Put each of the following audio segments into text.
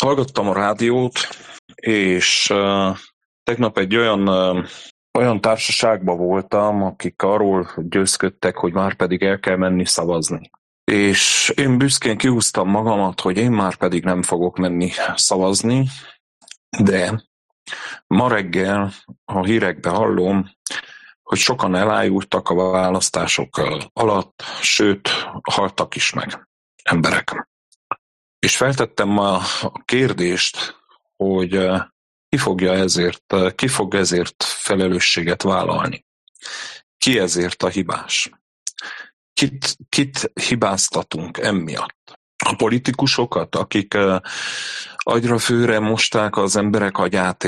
Hallgattam a rádiót, és tegnap egy olyan társaságban voltam, akik arról győzködtek, hogy már pedig el kell menni szavazni. És én büszkén kihúztam magamat, hogy én már pedig nem fogok menni szavazni, de ma reggel a hírekben hallom, hogy sokan elájultak a választások alatt, sőt, haltak is meg emberek. És feltettem a kérdést, hogy ki fog ezért felelősséget vállalni. Ki ezért a hibás? Kit hibáztatunk emiatt? A politikusokat, akik agyra főre mosták az emberek agyát,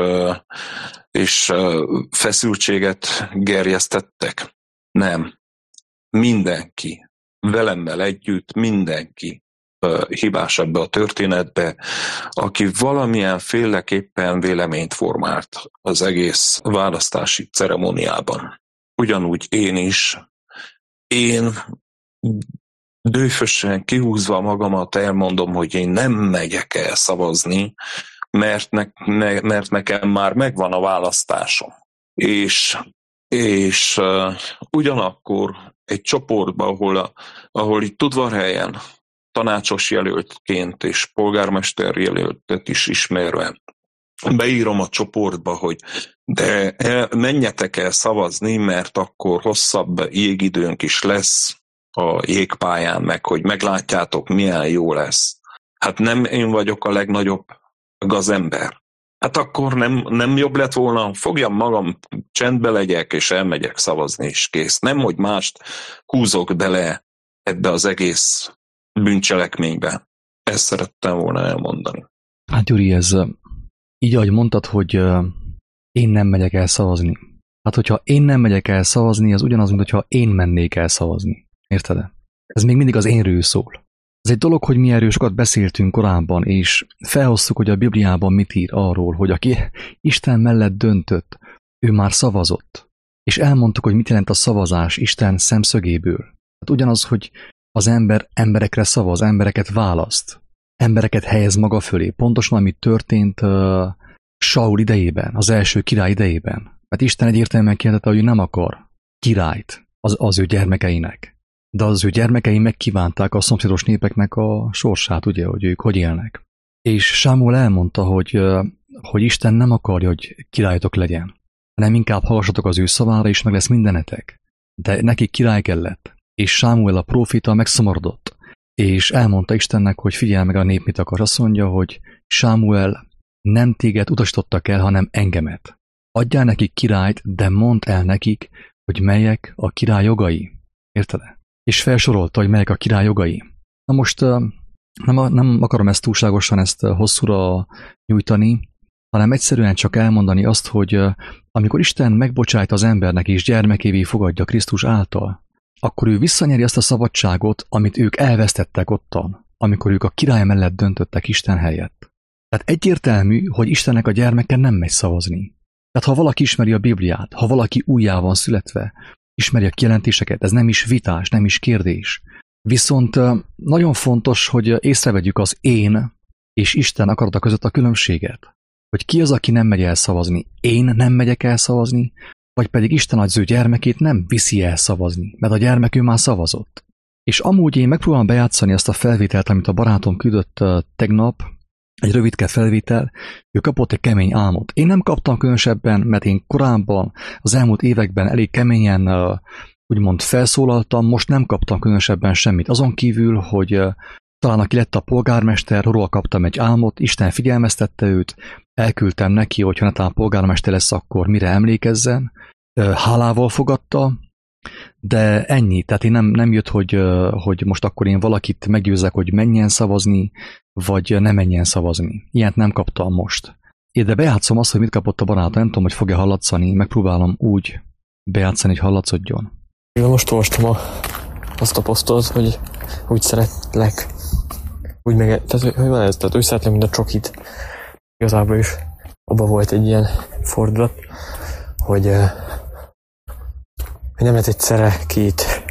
és feszültséget gerjesztettek? Nem. Mindenki, velemmel együtt mindenki hibás ebbe a történetbe, aki valamilyen féleképpen véleményt formált az egész választási ceremóniában. Ugyanúgy én is. Én dőfösen kihúzva magamat elmondom, hogy én nem megyek el szavazni, mert nekem már megvan a választásom. És ugyanakkor egy csoportban, ahol itt Udvarhelyen tanácsos jelöltként és polgármester jelöltet is ismerve beírom a csoportba, hogy de menjetek el szavazni, mert akkor hosszabb jégidőnk is lesz a jégpályán, meg hogy meglátjátok, milyen jó lesz. Hát nem én vagyok a legnagyobb gazember. Hát akkor nem jobb lett volna, fogjam magam, csendbe legyek, és elmegyek szavazni, és kész. Nem, hogy mást húzok bele ebbe az egész bűncselekménybe. Ezt szerettem volna elmondani. Hát Gyuri, ez így, ahogy mondtad, hogy én nem megyek el szavazni. Hát, hogyha én nem megyek el szavazni, az ugyanaz, mint hogyha én mennék el szavazni. Érted? Ez még mindig az énről szól. Ez egy dolog, hogy mi erről sokat beszéltünk korábban, és felhoztuk, hogy a Bibliában mit ír arról, hogy aki Isten mellett döntött, ő már szavazott. És elmondtuk, hogy mit jelent a szavazás Isten szemszögéből. Hát ugyanaz, hogy az ember emberekre szavaz, embereket választ, embereket helyez maga fölé. Pontosan, ami történt Saul idejében, az első király idejében. Mert Isten egyértelműen kijelentette, hogy ő nem akar királyt az ő gyermekeinek. De az ő gyermekei megkívánták a szomszédos népeknek a sorsát, ugye, hogy ők hogy élnek. És Sámuel elmondta, hogy Isten nem akarja, hogy királyotok legyen, hanem inkább hallgassatok az ő szavára, és meg lesz mindenetek. De nekik király kellett. És Sámuel a próféta megszomorodott, és elmondta Istennek, hogy figyelj meg, a nép mit akar. Azt mondja, hogy Sámuel, nem téged utasítottak el, hanem engemet. Adjál nekik királyt, de mondd el nekik, hogy melyek a király jogai. Érted? És felsorolta, hogy melyek a király jogai. Na most nem akarom ezt túlságosan hosszúra nyújtani, hanem egyszerűen csak elmondani azt, hogy amikor Isten megbocsájt az embernek és gyermekévé fogadja Krisztus által, akkor ő visszanyeri azt a szabadságot, amit ők elvesztettek ottan, amikor ők a király mellett döntöttek Isten helyett. Tehát egyértelmű, hogy Istennek a gyermeke nem megy szavazni. Tehát ha valaki ismeri a Bibliát, ha valaki újjá van születve, ismeri a kijelentéseket, ez nem is vitás, nem is kérdés. Viszont nagyon fontos, hogy észrevegyük az én és Isten akarata között a különbséget. Hogy ki az, aki nem megy el szavazni. Én nem megyek el szavazni, vagy pedig Isten az ő gyermekét nem viszi el szavazni, mert a gyermek ő már szavazott. És amúgy én megpróbálom bejátszani azt a felvételt, amit a barátom küldött tegnap, egy rövidke felvétel, ő kapott egy kemény álmot. Én nem kaptam különösebben, mert én korábban, az elmúlt években elég keményen úgymond felszólaltam, most nem kaptam különösebben semmit. Azon kívül, hogy talán aki lett a polgármester, róla kaptam egy álmot, Isten figyelmeztette őt, elküldtem neki, hogyha netán polgármester lesz, akkor mire emlékezzen. Hálával fogadta, de ennyi. Tehát én nem jött, hogy most akkor én valakit meggyőzzek, hogy menjen szavazni, vagy ne menjen szavazni. Ilyet nem kaptam most. De bejátszom azt, hogy mit kapott a barátom, nem tudom, hogy fog-e hallatszani, megpróbálom úgy bejátszani, hogy hallatszodjon. Én most olvastam azt a posztot, hogy úgy szeretlek, tehát hogy van ez, tehát úgy szeretlek, mint a csokit. Igazából is abban volt egy ilyen fordulat, hogy nem lehet egyszerre két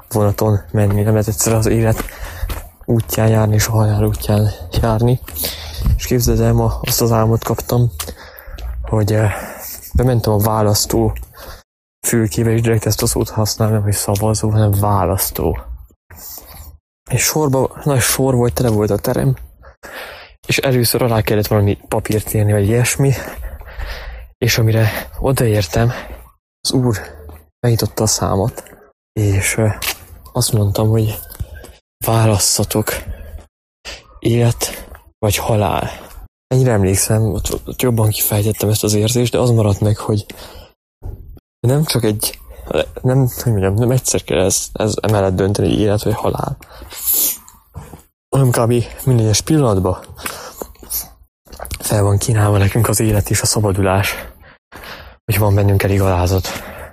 vonaton menni, nem lehet egyszerre az élet útján járni és a halál útján járni. képzeld el, ma azt az álmot kaptam, hogy bementem a választó fülkébe, és direkt ezt a szót használom, hogy szavazó, hanem választó. És nagy sor volt, tele volt a terem, és először alá kellett valami papírt írni, vagy ilyesmi, és amire odaértem, az úr megnyitotta a számot, és azt mondtam, hogy válasszatok, élet vagy halál. Ennyire emlékszem, ott jobban kifejtettem ezt az érzést, de az maradt meg, hogy nem csak nem egyszer kell ez emellett dönteni, hogy élet vagy halál, hanem kb. Minden egyes pillanatban fel van kínálva nekünk az élet és a szabadulás, hogy van bennünk elég alázat.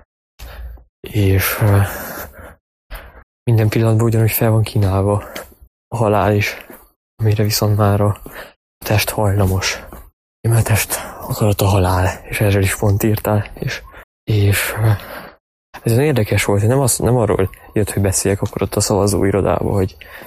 És minden pillanatban ugyanúgy fel van kínálva a halál is, amire viszont már a test hajlamos. A test akarat a halál, és erről is pont írtál. És ez érdekes volt, hogy nem arról jött, hogy beszéljek akkor ott a szavazóirodában,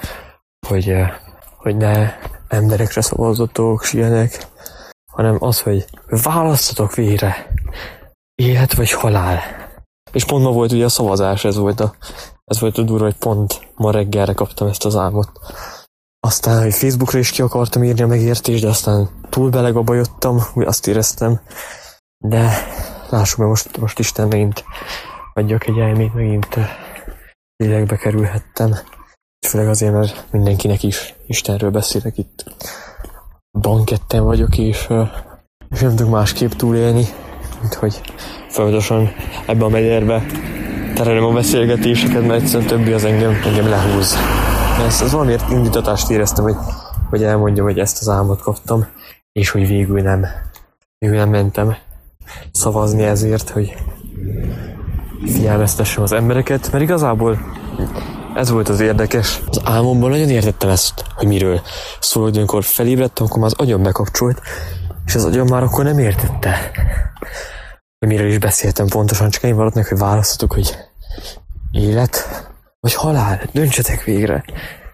hogy ne emberekre szavazzatok, s ilyenek, hanem az, hogy választatok végre, élet vagy halál. És pont ma volt ugye a szavazás, ez volt a durva, hogy pont ma reggelre kaptam ezt az álmot. Aztán, hogy Facebookra is ki akartam írni a megértést, de aztán túl belegabajodtam, úgy azt éreztem. De lássuk meg, most Isten megint adjak egy elmét, megint lélekbe kerülhettem. Főleg azért, mert mindenkinek is Istenről beszélek itt. Banketten vagyok, és nem tudok másképp túlélni, mint hogy folyamatosan ebbe a megyerbe terelem a beszélgetéseket, mert egyszerűen többi az engem lehúz. Ez valamiért indítatást éreztem, hogy elmondjam, hogy ezt az álmot kaptam, és hogy végül nem mentem szavazni ezért, hogy figyelmeztessem az embereket, mert igazából ez volt az érdekes. Az álmomban nagyon értettem ezt, hogy miről szól, hogy amikor felébredtem, akkor már az agyam bekapcsolt, és az agyam már akkor nem értette, hogy miről is beszéltem pontosan, csak én maradt meg, hogy választatok, hogy élet vagy halál, döntsetek végre.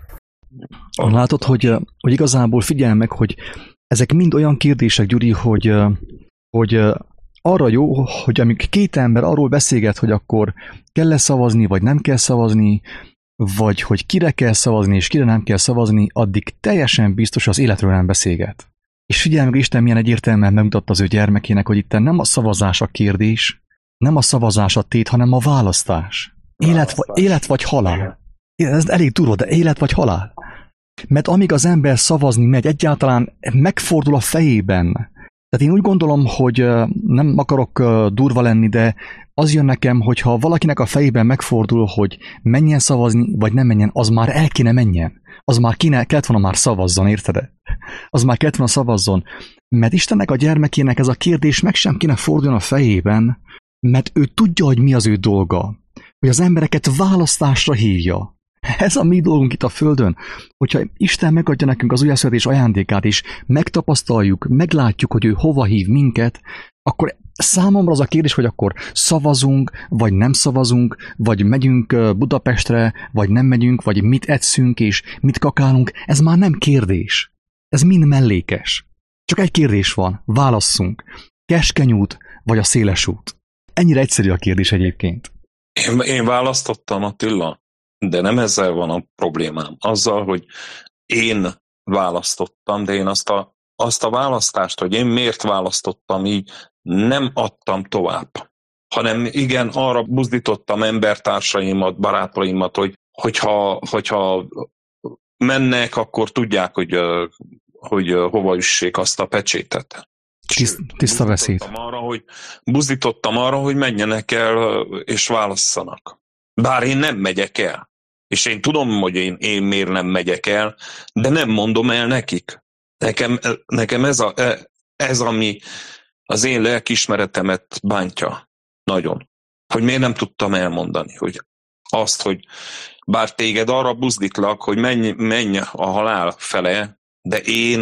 Látod, hogy igazából figyelj meg, hogy ezek mind olyan kérdések, Gyuri, hogy arra jó, hogy amíg két ember arról beszélget, hogy akkor kell-e szavazni, vagy nem kell szavazni, vagy hogy kire kell szavazni, és kire nem kell szavazni, addig teljesen biztos az életről nem beszélget. És figyelj meg, Isten milyen egyértelműen megmutatta az ő gyermekének, hogy itt nem a szavazás a kérdés, nem a szavazás a tét, hanem a választás. Élet vagy halál. Ez elég durva, de élet vagy halál. Mert amíg az ember szavazni megy, egyáltalán megfordul a fejében. Tehát én úgy gondolom, hogy nem akarok durva lenni, de az jön nekem, hogyha valakinek a fejében megfordul, hogy menjen szavazni, vagy nem menjen, az már el kéne menjen. Az már kellett volna már szavazzon, érted? Az már kellett volna szavazzon. Mert Istennek a gyermekének ez a kérdés meg sem kéne fordulni a fejében, mert ő tudja, hogy mi az ő dolga. Hogy az embereket választásra hívja. Ez a mi dolgunk itt a Földön, hogyha Isten megadja nekünk az újjászületés ajándékát, és megtapasztaljuk, meglátjuk, hogy ő hova hív minket, akkor számomra az a kérdés, hogy akkor szavazunk, vagy nem szavazunk, vagy megyünk Budapestre, vagy nem megyünk, vagy mit etszünk, és mit kakálunk, ez már nem kérdés. Ez mind mellékes. Csak egy kérdés van, válasszunk. Keskeny út, vagy a széles út? Ennyire egyszerű a kérdés egyébként. Én választottam, Attila. De nem ezzel van a problémám. Azzal, hogy én választottam, de én azt a választást, hogy én miért választottam így, nem adtam tovább. Hanem igen, arra buzdítottam embertársaimat, barátaimat, hogyha mennek, akkor tudják, hogy hova üssék azt a pecsétet. Tiszta beszéd. Buzdítottam arra, hogy menjenek el és válasszanak. Bár én nem megyek el. És én tudom, hogy én miért nem megyek el, de nem mondom el nekik. Nekem ez ami az én lelkiismeretemet bántja. Nagyon. Hogy miért nem tudtam elmondani. Hogy azt, hogy bár téged arra buzdítlak, hogy menj a halál fele, de én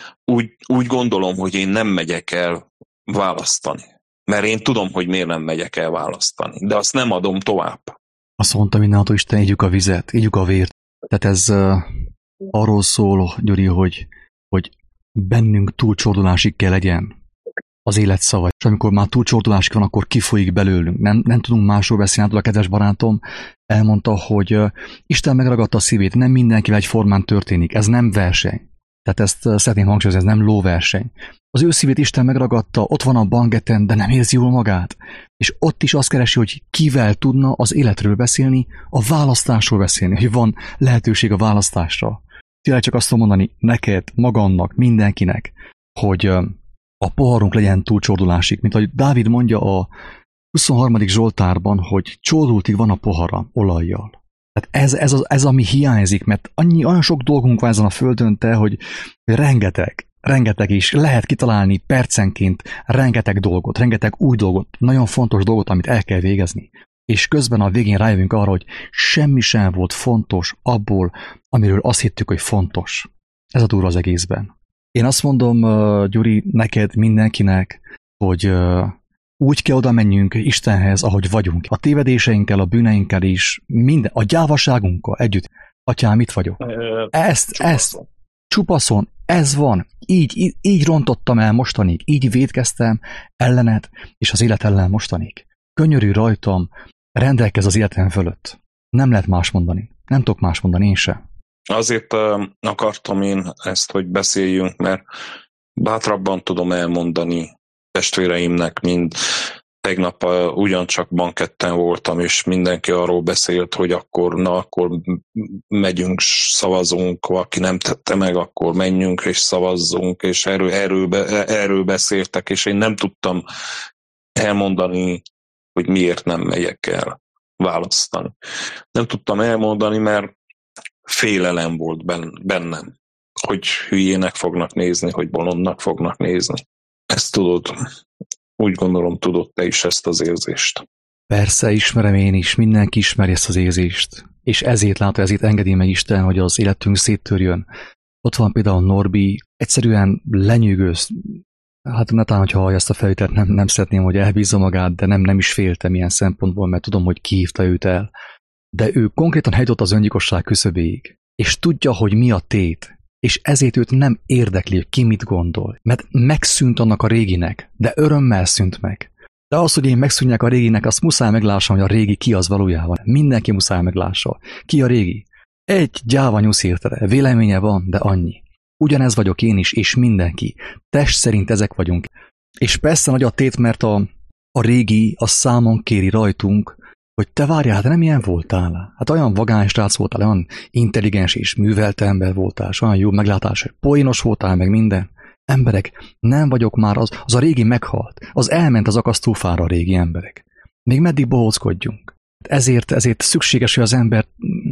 úgy gondolom, hogy én nem megyek el választani. Mert én tudom, hogy miért nem megyek el választani. De azt nem adom tovább. Azt mondta mindenható Isten, ígyük a vizet, ígyük a vért. Tehát ez arról szól, Gyuri, hogy bennünk túlcsordulásig kell legyen az élet szava, és amikor már túlcsordulásig van, akkor kifolyik belőlünk. Nem tudunk másról beszélni. A kedves barátom elmondta, hogy Isten megragadta a szívét, nem mindenkivel egyformán történik, ez nem verseny. Tehát ezt szeretném hangsúlyozni, ez nem lóverseny. Az ő szívét Isten megragadta, ott van a bangeten, de nem érzi jól magát. És ott is azt keresi, hogy kivel tudna az életről beszélni, a választásról beszélni, hogy van lehetőség a választásra. Tényleg csak azt tudom mondani neked, magamnak, mindenkinek, hogy a poharunk legyen túlcsordulásig, mint ahogy Dávid mondja a 23. Zsoltárban, hogy csordultig van a pohara olajjal. Tehát ez ami hiányzik, mert olyan sok dolgunk van ezen a földön, hogy rengeteg is lehet kitalálni percenként rengeteg dolgot, rengeteg új dolgot, nagyon fontos dolgot, amit el kell végezni. És közben a végén rájövünk arra, hogy semmi sem volt fontos abból, amiről azt hittük, hogy fontos. Ez a durva az egészben. Én azt mondom, Gyuri, neked, mindenkinek, hogy úgy kell oda menjünk Istenhez, ahogy vagyunk. A tévedéseinkkel, a bűneinkkel is, minden, a gyávaságunkkal együtt. Atyám, itt vagyok. Ezt, csupaszon, ez van. Így rontottam el mostanig, így vétkeztem ellened, és az élet ellen mostanig. Könyörű rajtam, rendelkezz az életem fölött. Nem lehet más mondani. Nem tudok más mondani, én sem. Azért akartam én ezt, hogy beszéljünk, mert bátrabban tudom elmondani testvéreimnek, mint tegnap ugyancsak banketten voltam, és mindenki arról beszélt, hogy akkor megyünk, szavazunk, aki nem tette meg, akkor menjünk és szavazzunk, és erről beszéltek, és én nem tudtam elmondani, hogy miért nem megyek el választani. Nem tudtam elmondani, mert félelem volt bennem, hogy hülyének fognak nézni, hogy bolondnak fognak nézni. Ezt tudod, úgy gondolom, tudod te is ezt az érzést. Persze, ismerem én is, mindenki ismeri ezt az érzést. És ezért engedi meg Isten, hogy az életünk széttörjön. Ott van például Norbi, egyszerűen lenyűgöz. Hát netán, hogyha hallja ezt a felvételt, nem szeretném, hogy elbízza magát, de nem is féltem ilyen szempontból, mert tudom, hogy ki hívta őt el. De ő konkrétan eljutott az öngyilkosság küszöbéig. És tudja, hogy mi a tét. És ezért őt nem érdekli, hogy ki mit gondol. Mert megszűnt annak a réginek, de örömmel szűnt meg. De az, hogy én megszűnjek a réginek, azt muszáj meglássam, hogy a régi ki az valójában. Mindenki muszáj meglássa. Ki a régi? Egy gyáva nyusz érte, véleménye van, de annyi. Ugyanez vagyok én is, és mindenki. Test szerint ezek vagyunk. És persze nagy a tét, mert a régi a számon kéri rajtunk, hogy te várjál, hát nem ilyen voltál. Hát olyan vagány srác voltál, olyan intelligens és művelt ember voltál, és olyan jó meglátás, hogy poénos voltál, meg minden. Emberek, nem vagyok már az a régi meghalt. Az elment az akasztófára a régi emberek. Még meddig bohóckodjunk? Ezért szükséges, hogy az ember,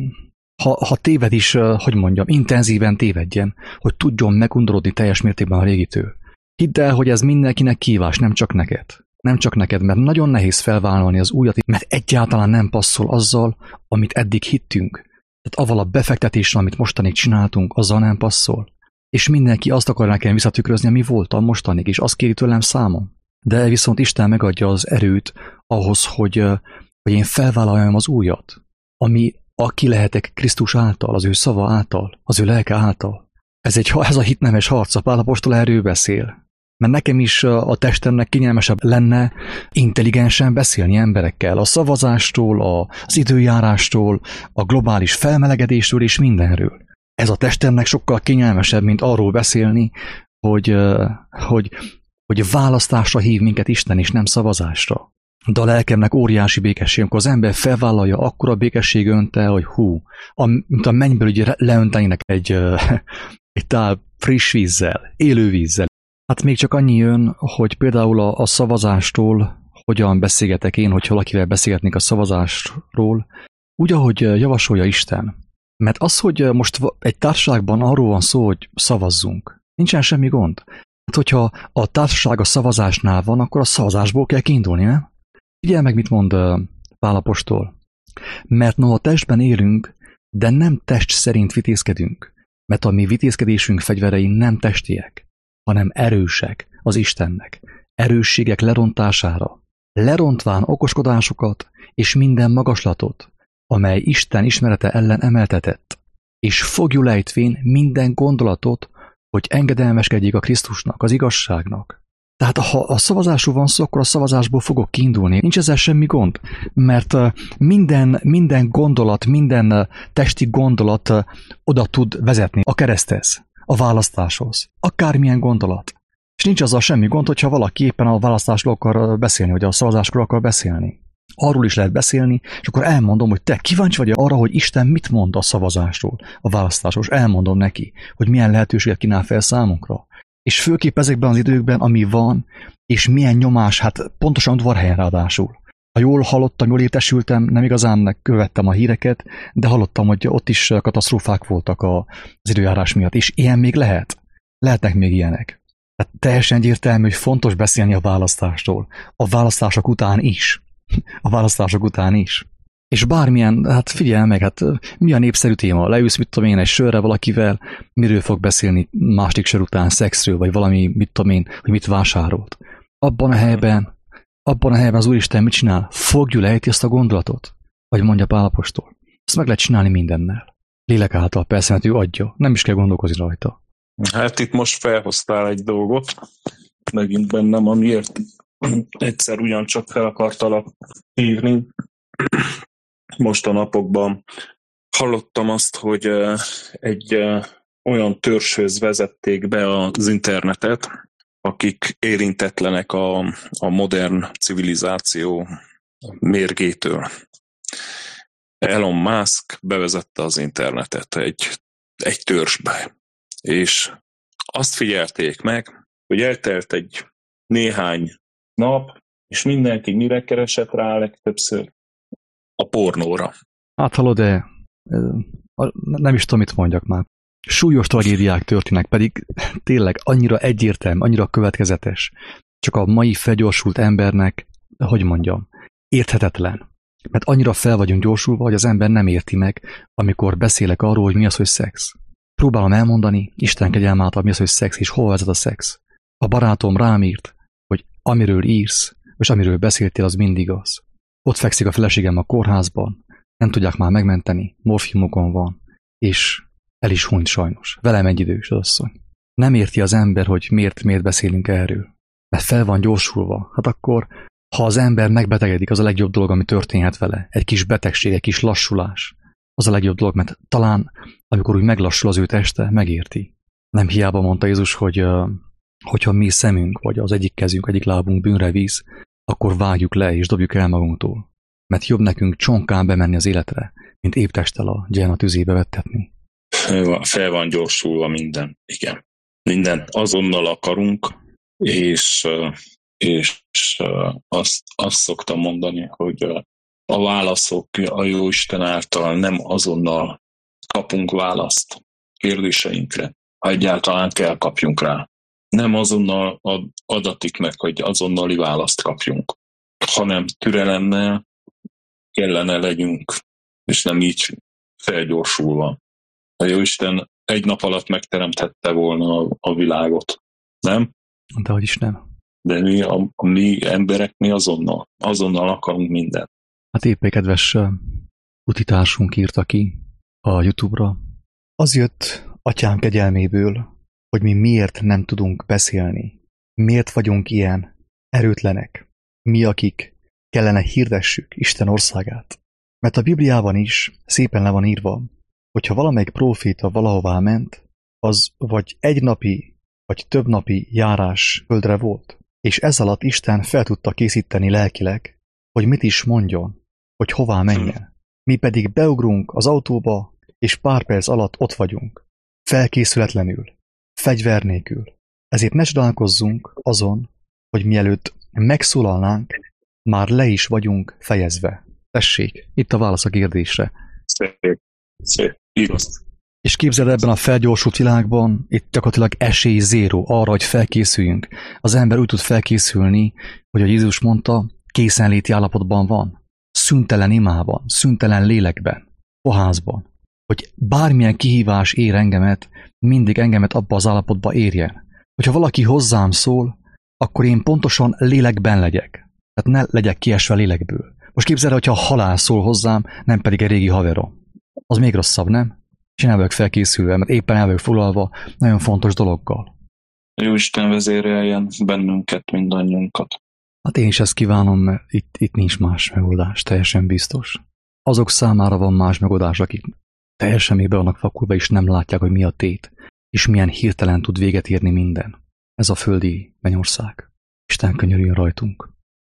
ha téved is, hogy mondjam, intenzíven tévedjen, hogy tudjon megundorodni teljes mértékben a régitől. Hidd el, hogy ez mindenkinek kívás, nem csak neked. Nem csak neked, mert nagyon nehéz felvállalni az újat, mert egyáltalán nem passzol azzal, amit eddig hittünk. Tehát avval a befektetéssel, amit mostanig csináltunk, azzal nem passzol. És mindenki azt akar nekem visszatükrözni, ami voltam mostanig, és azt kéri tőlem számon. De viszont Isten megadja az erőt ahhoz, hogy én felvállaljam az újat, aki lehetek Krisztus által, az ő szava által, az ő lelke által. Ez a hitneves harc, a Pál apostol erről beszél. Mert nekem is a testemnek kényelmesebb lenne intelligensen beszélni emberekkel. A szavazástól, az időjárástól, a globális felmelegedésről és mindenről. Ez a testemnek sokkal kényelmesebb, mint arról beszélni, hogy választásra hív minket Isten, és nem szavazásra. De a lelkemnek óriási békesség, amikor az ember felvállalja, akkora békesség önte, hogy mint a mennyből ugye leöntenének egy tál friss vízzel, élő vízzel. Hát még csak annyi jön, hogy például a szavazástól hogyan beszélgetek én, hogyha valakivel beszélgetnék a szavazásról, úgy, ahogy javasolja Isten. Mert az, hogy most egy társaságban arról van szó, hogy szavazzunk, nincsen semmi gond. Hát hogyha a társaság a szavazásnál van, akkor a szavazásból kell kiindulni, nem? Figyelj meg, mit mond Pál apostol. Mert noha testben élünk, de nem test szerint vitézkedünk. Mert a mi vitézkedésünk fegyverei nem testiek, hanem erősek az Istennek, erősségek lerontására, lerontván okoskodásokat és minden magaslatot, amely Isten ismerete ellen emeltetett, és fogjul ejtvén minden gondolatot, hogy engedelmeskedjék a Krisztusnak, az igazságnak. Tehát ha a szavazásról van szó, akkor a szavazásból fogok kiindulni. Nincs ezzel semmi gond, mert minden gondolat, minden testi gondolat oda tud vezetni a kereszthez, a választáshoz. Akármilyen gondolat. És nincs azzal semmi gond, hogyha valaki éppen a választásról akar beszélni, vagy a szavazásról akar beszélni. Arról is lehet beszélni, és akkor elmondom, hogy te kíváncsi vagy arra, hogy Isten mit mond a szavazásról, a választásról, és elmondom neki, hogy milyen lehetőséget kínál fel számunkra. És főképp ezekben az időkben, ami van, és milyen nyomás, hát pontosan udvarhelyen ráadásul. Ha jól hallottam, jól értesültem, nem igazán követtem a híreket, de hallottam, hogy ott is katasztrófák voltak az időjárás miatt, és ilyen még lehet. Lehetnek még ilyenek. Tehát teljesen egyértelmű, hogy fontos beszélni a választásról. A választások után is. A választások után is. És bármilyen, hát figyelj meg, hát mi a népszerű téma? Leülsz, mit tudom én, egy sörre valakivel, miről fog beszélni második sör után, szexről, vagy valami, mit tudom én, hogy mit vásárolt. Abban a helyben az Úristen mit csinál? Fogjul ejti ezt a gondolatot? Vagy mondja Pál apostol. Ezt meg lehet csinálni mindennel. Lélek által persze, mert ő adja. Nem is kell gondolkozni rajta. Hát itt most felhoztál egy dolgot, megint bennem, amiért egyszer ugyancsak fel akartalak hívni. Most a napokban hallottam azt, hogy egy olyan törzshöz vezették be az internetet, akik érintetlenek a modern civilizáció mérgétől. Elon Musk bevezette az internetet egy törzsbe, és azt figyelték meg, hogy eltelt egy néhány nap, és mindenki mire keresett rá legtöbbször? A pornóra. Hát hallod, de nem is tudom, mit mondjak már. Súlyos tragédiák történnek, pedig tényleg annyira egyértelmű, annyira következetes. Csak a mai felgyorsult embernek, hogy mondjam, érthetetlen. Mert annyira fel vagyunk gyorsulva, hogy az ember nem érti meg, amikor beszélek arról, hogy mi az, hogy szex. Próbálom elmondani, Isten kegyelme által mi az, hogy szex, és hol vezet a szex. A barátom rám írt, hogy amiről írsz, és amiről beszéltél, az mindig az. Ott fekszik a feleségem a kórházban, nem tudják már megmenteni, morfiumokon van, és el is hunyt sajnos. Velem egy idős az asszony. Nem érti az ember, hogy miért beszélünk erről. Mert fel van gyorsulva. Hát akkor, ha az ember megbetegedik, az a legjobb dolog, ami történhet vele. Egy kis betegség, egy kis lassulás. Az a legjobb dolog, mert talán, amikor úgy meglassul az ő teste, megérti. Nem hiába mondta Jézus, hogyha mi szemünk, vagy az egyik kezünk, egyik lábunk bűnre víz, akkor vágjuk le és dobjuk el magunktól. Mert jobb nekünk csonkán bemenni az életre, mint épp testtel a gyerna tüzébe vettetni. Fel van gyorsulva minden, igen. Mindent azonnal akarunk, és azt szoktam mondani, hogy a válaszok a Jóisten által nem azonnal kapunk választ kérdéseinkre, ha egyáltalán kell kapjunk rá. Nem azonnal adatik meg, hogy azonnali választ kapjunk, hanem türelemmel kellene legyünk, és nem így felgyorsulva. A Jóisten egy nap alatt megteremtette volna a világot, nem? Dehogy is nem. De mi emberek, mi azonnal akarunk mindent. Hát épp egy kedves utitársunk írta ki a YouTube-ra. Az jött Atyám kegyelméből, hogy mi miért nem tudunk beszélni. Miért vagyunk ilyen erőtlenek. Mi, akik kellene hirdessük Isten országát. Mert a Bibliában is szépen le van írva, hogyha valamelyik próféta valahová ment, az vagy egy napi, vagy több napi járás földre volt, és ez alatt Isten fel tudta készíteni lelkileg, hogy mit is mondjon, hogy hová menjen. Mi pedig beugrunk az autóba, és pár perc alatt ott vagyunk, felkészületlenül, fegyver nélkül. Ezért ne csodálkozzunk azon, hogy mielőtt megszólalnánk, már le is vagyunk fejezve. Tessék, itt a válasz a kérdésre. Szép. Igaz. És képzeld, ebben a felgyorsult világban, itt gyakorlatilag esély zéró arra, hogy felkészüljünk. Az ember úgy tud felkészülni, hogy a Jézus mondta, készenléti állapotban van. Szüntelen imában, szüntelen lélekben, poházban. Hogy bármilyen kihívás ér engemet, mindig engemet abba az állapotba érjen. Hogyha valaki hozzám szól, akkor én pontosan lélekben legyek. Tehát ne legyek kiesve lélekből. Most képzeld, hogyha a halál szól hozzám, nem pedig egy régi haverom. Az még rosszabb, nem? és én el vagyok felkészülve, mert éppen el vagyok foglalva nagyon fontos dologgal. Jóisten vezéreljen bennünket, mindannyiunkat. Hát én is ezt kívánom, mert itt nincs más megoldás, teljesen biztos. Azok számára van más megoldás, akik teljesen még be vannak vakulva, és nem látják, hogy mi a tét, és milyen hirtelen tud véget érni minden. Ez a földi mennyország. Isten könyörüljön rajtunk.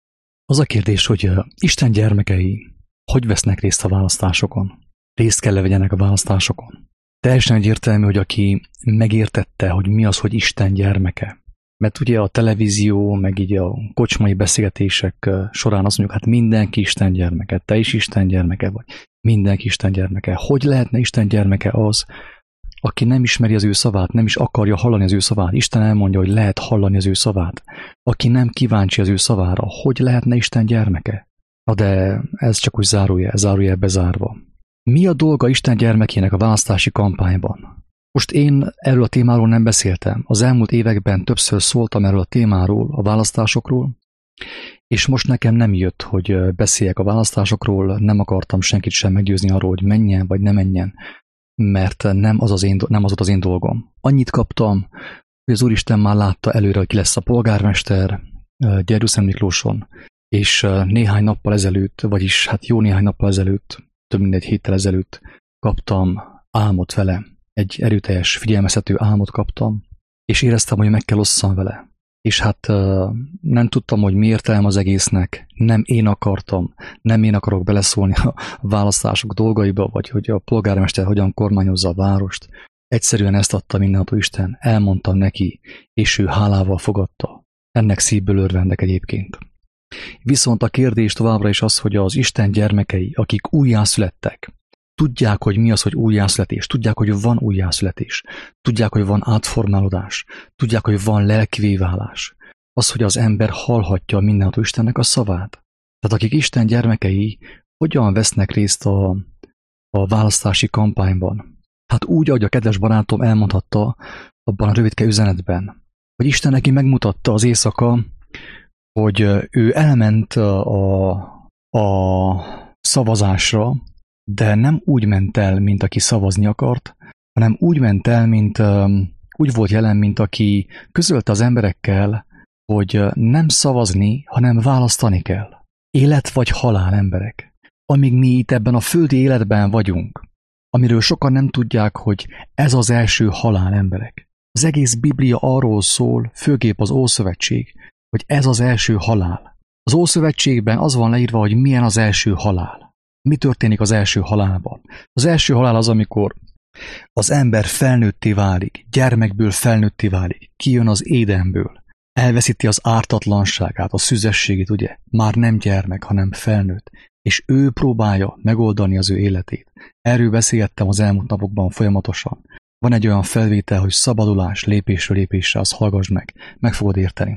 Az a kérdés, hogy Isten gyermekei hogy vesznek részt a választásokon? Részt kell vegyenek a választásokon? Teljesen egyértelmű, hogy aki megértette, hogy mi az, hogy Isten gyermeke. Mert ugye a televízió, meg így a kocsmai beszélgetések során azt mondjuk, hát mindenki Isten gyermeke, te is Isten gyermeke vagy, mindenki Isten gyermeke. Hogy lehetne Isten gyermeke az, aki nem ismeri az ő szavát, nem is akarja hallani az ő szavát? Isten elmondja, hogy lehet hallani az ő szavát. Aki nem kíváncsi az ő szavára, hogy lehetne Isten gyermeke? Na de ez csak úgy zárójel bezárva. Mi a dolga Isten gyermekének a választási kampányban? Most én erről a témáról nem beszéltem. Az elmúlt években többször szóltam erről a témáról, a választásokról, és most nekem nem jött, hogy beszéljek a választásokról, nem akartam senkit sem meggyőzni arról, hogy menjen vagy ne menjen, mert nem az volt az én dolgom. Annyit kaptam, hogy az Úristen már látta előre, hogy ki lesz a polgármester Gyergyószent Miklóson, és néhány nappal ezelőtt, vagyis hát jó néhány nappal ezelőtt, több mint egy héttel ezelőtt kaptam álmot vele. Egy erőteljes, figyelmeztető álmot kaptam, és éreztem, hogy meg kell osszam vele. És hát nem tudtam, hogy mi értelme az egésznek, nem én akartam, nem én akarok beleszólni a választások dolgaiba, vagy hogy a polgármester hogyan kormányozza a várost. Egyszerűen ezt adta mindenható Isten, elmondtam neki, és ő hálával fogadta. Ennek szívből örvendek egyébként. Viszont a kérdés továbbra is az, hogy az Isten gyermekei, akik újjászülettek, tudják, hogy mi az, hogy újjászületés, tudják, hogy van újjászületés, tudják, hogy van átformálódás, tudják, hogy van lelkivé válás. Az, hogy az ember hallhatja mindenható Istennek a szavát. Tehát akik Isten gyermekei, hogyan vesznek részt a választási kampányban? Hát úgy, ahogy a kedves barátom elmondhatta abban a rövidke üzenetben, hogy Isten neki megmutatta az éjszaka, hogy ő elment a szavazásra, de nem úgy ment el, mint aki szavazni akart, hanem úgy ment el, úgy volt jelen, mint aki közölte az emberekkel, hogy nem szavazni, hanem választani kell. Élet vagy halál, emberek. Amíg mi itt ebben a földi életben vagyunk, amiről sokan nem tudják, hogy ez az első halál, emberek. Az egész Biblia arról szól, főképp az Ószövetség, hogy ez az első halál. Az Ószövetségben az van leírva, hogy milyen az első halál. Mi történik az első halálban? Az első halál az, amikor az ember felnőtté válik, gyermekből felnőtté válik, kijön az Édenből, elveszíti az ártatlanságát, a szüzességét, ugye? Már nem gyermek, hanem felnőtt, és ő próbálja megoldani az ő életét. Erről beszélgettem az elmúlt napokban folyamatosan. Van egy olyan felvétel, hogy szabadulás lépésről lépésre, azt hallgass meg fogod érteni.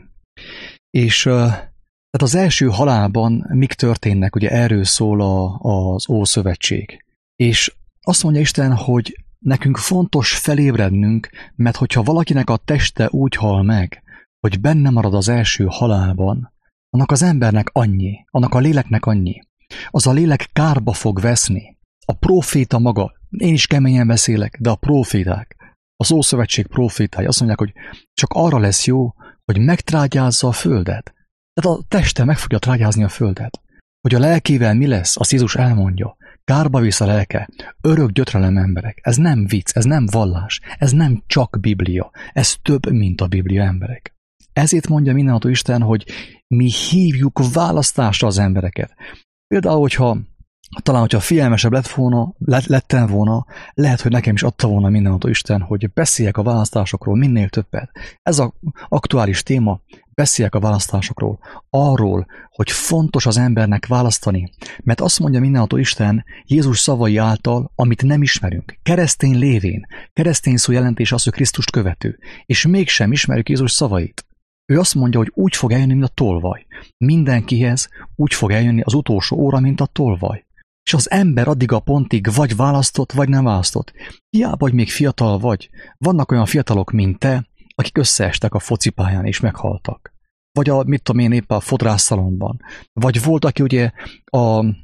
És tehát az első halálban mik történnek, ugye erről szól az Ószövetség. És azt mondja Isten, hogy nekünk fontos felébrednünk, mert hogyha valakinek a teste úgy hal meg, hogy benne marad az első halálban, annak az embernek annyi, annak a léleknek annyi. Az a lélek kárba fog veszni. A próféta maga, én is keményen beszélek, de a próféták, az Ószövetség prófétái azt mondják, hogy csak arra lesz jó, hogy megtrágyázza a földet. Tehát a teste meg fogja trágyázni a földet. Hogy a lelkével mi lesz, azt Jézus elmondja. Kárba visz a lelke. Örök gyötrelem, emberek. Ez nem vicc, ez nem vallás. Ez nem csak Biblia. Ez több, mint a Biblia, emberek. Ezért mondja mindenható Isten, hogy mi hívjuk választásra az embereket. Például, hogyha figyelmesebb lettem volna, lehet, hogy nekem is adta volna mindenható Isten, hogy beszéljek a választásokról minél többet. Ez az aktuális téma, beszéljek a választásokról, arról, hogy fontos az embernek választani, mert azt mondja mindenható Isten Jézus szavai által, amit nem ismerünk. Keresztény lévén, keresztény szó jelentés az, hogy Krisztust követő, és mégsem ismerjük Jézus szavait. Ő azt mondja, hogy úgy fog eljönni, mint a tolvaj. Mindenkihez úgy fog eljönni az utolsó óra, mint a tolvaj. És az ember addig a pontig vagy választott, vagy nem választott. Hiába, hogy még fiatal vagy. Vannak olyan fiatalok, mint te, akik összeestek a focipályán és meghaltak. Vagy éppen a fodrászszalonban. Vagy volt, aki ugye a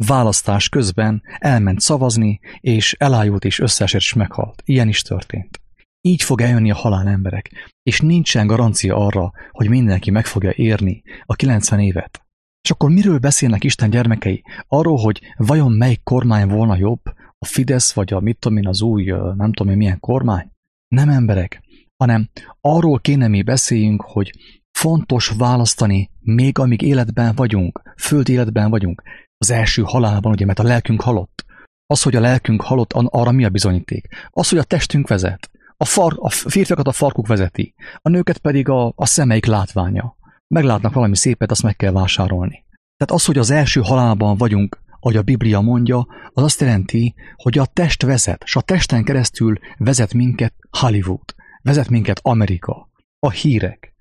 választás közben elment szavazni, és elájult és összeesett és meghalt. Ilyen is történt. Így fog eljönni a halál, emberek, és nincsen garancia arra, hogy mindenki meg fogja érni a 90 évet. És akkor miről beszélnek Isten gyermekei? Arról, hogy vajon melyik kormány volna jobb? A Fidesz, vagy a mit tudom én, az új, nem tudom én milyen kormány? Nem, emberek, hanem arról kéne mi beszéljünk, hogy fontos választani, még amíg életben vagyunk, földi életben vagyunk, az első halálban, ugye, mert a lelkünk halott. Az, hogy a lelkünk halott, arra mi a bizonyíték? Az, hogy a testünk vezet. A férfiakat a farkuk vezeti, a nőket pedig a szemeik látványa. Meglátnak valami szépet, azt meg kell vásárolni. Tehát az, hogy az első halálban vagyunk, ahogy a Biblia mondja, az azt jelenti, hogy a test vezet, és a testen keresztül vezet minket Hollywood, vezet minket Amerika, a hírek,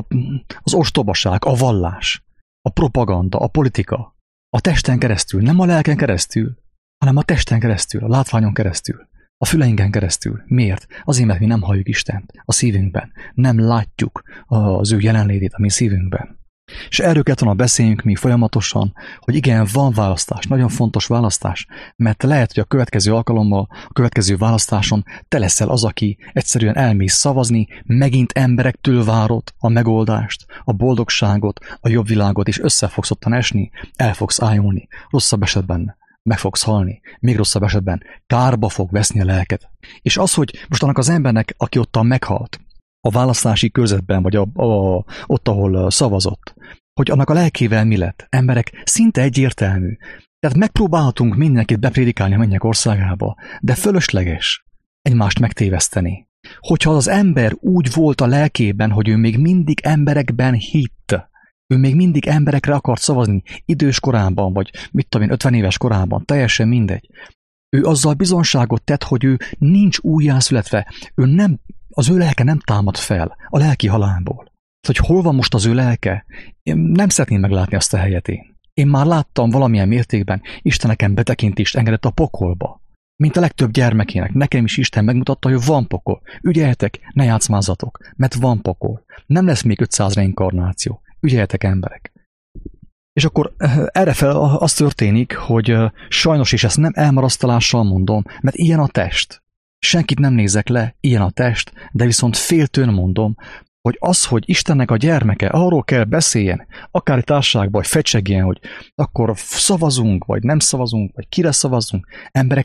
az ostobaság, a vallás, a propaganda, a politika. A testen keresztül, nem a lelken keresztül, hanem a testen keresztül, a látványon keresztül, a füleinken keresztül. Miért? Azért, mert mi nem halljuk Istent a szívünkben. Nem látjuk az ő jelenlétét a mi szívünkben. És erről kellett volna beszéljünk mi folyamatosan, hogy igen, van választás, nagyon fontos választás, mert lehet, hogy a következő alkalommal, a következő választáson te leszel az, aki egyszerűen elmész szavazni, megint emberektől várod a megoldást, a boldogságot, a jobb világot, és össze fogsz ottan esni, el fogsz ájulni, rosszabb esetben meg fogsz halni, még rosszabb esetben kárba fog veszni a lelked. És az, hogy most annak az embernek, aki ottan meghalt, a választási körzetben, vagy ott, ahol szavazott, hogy annak a lelkével mi lett. Emberek, szinte egyértelmű. Tehát megpróbálhatunk mindenkit beprédikálni a mennyek országába, de fölösleges egymást megtéveszteni. Hogyha az ember úgy volt a lelkében, hogy ő még mindig emberekben hitt, ő még mindig emberekre akart szavazni, idős korában, vagy mit tudom én, 50 éves korában, teljesen mindegy. Ő azzal bizonságot tett, hogy ő nincs újjászületve, az ő lelke nem támad fel a lelki halálból. Hogy hol van most az ő lelke? Én nem szeretném meglátni azt a helyet én. Én már láttam valamilyen mértékben, Isten nekem betekintést engedett a pokolba. Mint a legtöbb gyermekének, nekem is Isten megmutatta, hogy van pokol. Ügyeljetek, ne játszmázatok, mert van pokol. Nem lesz még 500 reinkarnáció. Ügyeljetek, emberek. És akkor errefel az történik, hogy sajnos, és ezt nem elmarasztalással mondom, mert ilyen a test. Senkit nem nézek le, ilyen a test, de viszont féltőn mondom, hogy az, hogy Istennek a gyermeke, arról kell beszéljen, akár egy társaságban, vagy fecsegjen, hogy akkor szavazunk, vagy nem szavazunk, vagy kire szavazunk. Emberek,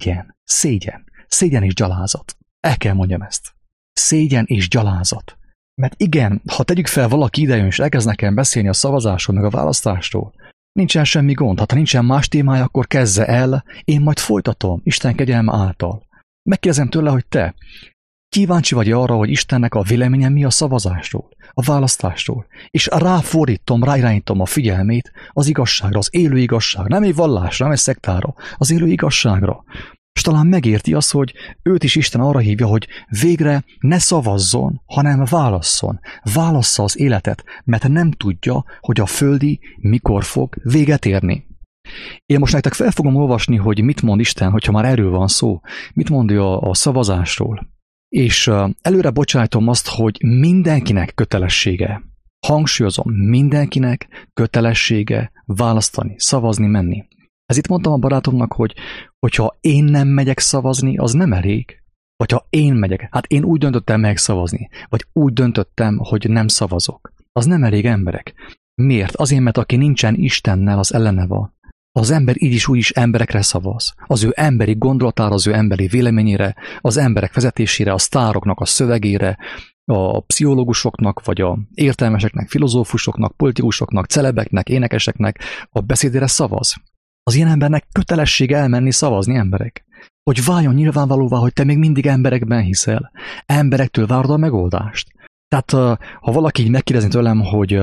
szégyen és gyalázat. El kell mondjam ezt. Szégyen és gyalázat. Mert igen, ha tegyük fel, valaki idejön, és elkezd nekem beszélni a szavazásról, meg a választásról, nincsen semmi gond. Ha nincsen más témája, akkor kezdze el, én majd folytatom, Isten kegyelme által. Megkérdezem tőle, hogy te kíváncsi vagy arra, hogy Istennek a véleménye mi a szavazásról, a választásról, és ráirányítom a figyelmét az igazságra, az élő igazságra, nem egy vallásra, nem egy szektára, az élő igazságra. És talán megérti azt, hogy őt is Isten arra hívja, hogy végre ne szavazzon, hanem válasszon. Válassza az életet, mert nem tudja, hogy a földi mikor fog véget érni. Én most nektek fel fogom olvasni, hogy mit mond Isten, hogyha már erről van szó, mit mond ő a szavazásról. És előre bocsájtom azt, hogy mindenkinek kötelessége, hangsúlyozom, mindenkinek kötelessége választani, szavazni, menni. Ez itt mondtam a barátomnak, hogy hogyha én nem megyek szavazni, az nem elég. Vagy ha én megyek, hát én úgy döntöttem meg szavazni, vagy úgy döntöttem, hogy nem szavazok. Az nem elég, emberek. Miért? Azért, mert aki nincsen Istennel, az ellene van. Az ember így is úgy is emberekre szavaz. Az ő emberi gondolatára, az ő emberi véleményére, az emberek vezetésére, a sztároknak a szövegére, a pszichológusoknak, vagy a értelmeseknek, filozófusoknak, politikusoknak, celebeknek, énekeseknek a beszédére szavaz. Az ilyen embernek kötelessége elmenni szavazni, emberek. Hogy váljon nyilvánvalóvá, hogy te még mindig emberekben hiszel. Emberektől várod a megoldást. Tehát ha valaki így megkérdezi tőlem,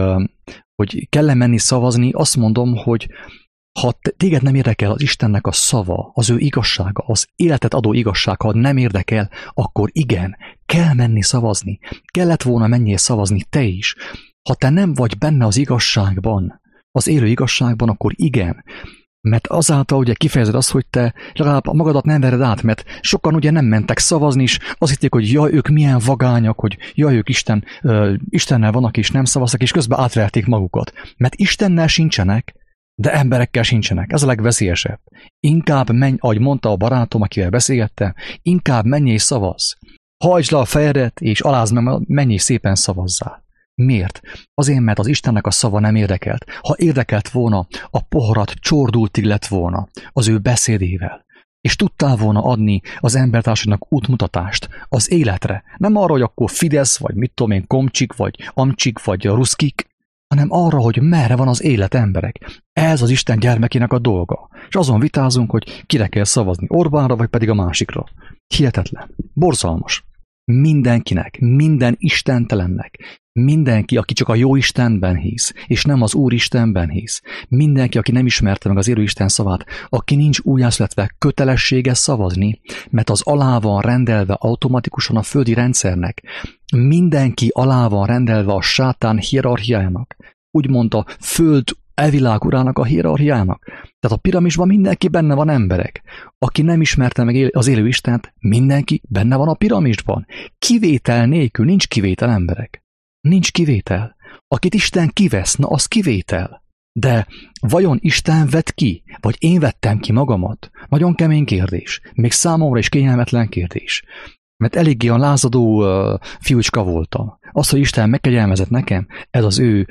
hogy kell-e menni szavazni, azt mondom, hogy ha téged nem érdekel az Istennek a szava, az ő igazsága, az életet adó igazság, ha nem érdekel, akkor igen, kell menni szavazni. Kellett volna menjél szavazni te is. Ha te nem vagy benne az igazságban, az élő igazságban, akkor igen. Mert azáltal ugye kifejezed azt, hogy te legalább magadat nem vered át, mert sokan ugye nem mentek szavazni is, azt hitték, hogy jaj, ők milyen vagányak, hogy jaj, ők Istennel vannak és nem szavaztak, és közben átverték magukat. Mert Istennel sincsenek, de emberekkel sincsenek. Ez a legveszélyesebb. Inkább menj, ahogy mondta a barátom, akivel beszélgettem, inkább menj és szavazz. Hajtsd le a fejedet, és alázd meg, menj és szépen szavazzál. Miért? Azért, mert az Istennek a szava nem érdekelt. Ha érdekelt volna, a poharat csordultig lett volna az ő beszédével. És tudtál volna adni az embertársadnak útmutatást az életre. Nem arra, hogy akkor Fidesz, vagy mit tudom én, Komcsik, vagy Amcsik, vagy Ruszkik, hanem arra, hogy merre van az élet, emberek. Ez az Isten gyermekének a dolga. És azon vitázunk, hogy kire kell szavazni, Orbánra, vagy pedig a másikra. Hihetetlen. Borzalmas. Mindenkinek, minden istentelennek, mindenki, aki csak a jó Istenben hisz, és nem az Úr Istenben hisz, mindenki, aki nem ismerte meg az élő Isten szavát, aki nincs újjászületve, kötelessége szavazni, mert az alá van rendelve automatikusan a földi rendszernek, mindenki alá van rendelve a sátán hierarchiájának, úgymond a föld elvilág urának a hierarchiának. Tehát a piramisban mindenki benne van, emberek. Aki nem ismerte meg az élő Istent, mindenki benne van a piramisban. Kivétel nélkül, nincs kivétel, emberek. Nincs kivétel. Akit Isten kivesz, na az kivétel. De vajon Isten vett ki? Vagy én vettem ki magamat? Nagyon kemény kérdés. Még számomra is kényelmetlen kérdés. Mert eléggé a lázadó fiúcska voltam. Az, hogy Isten megkegyelmezett nekem, ez az ő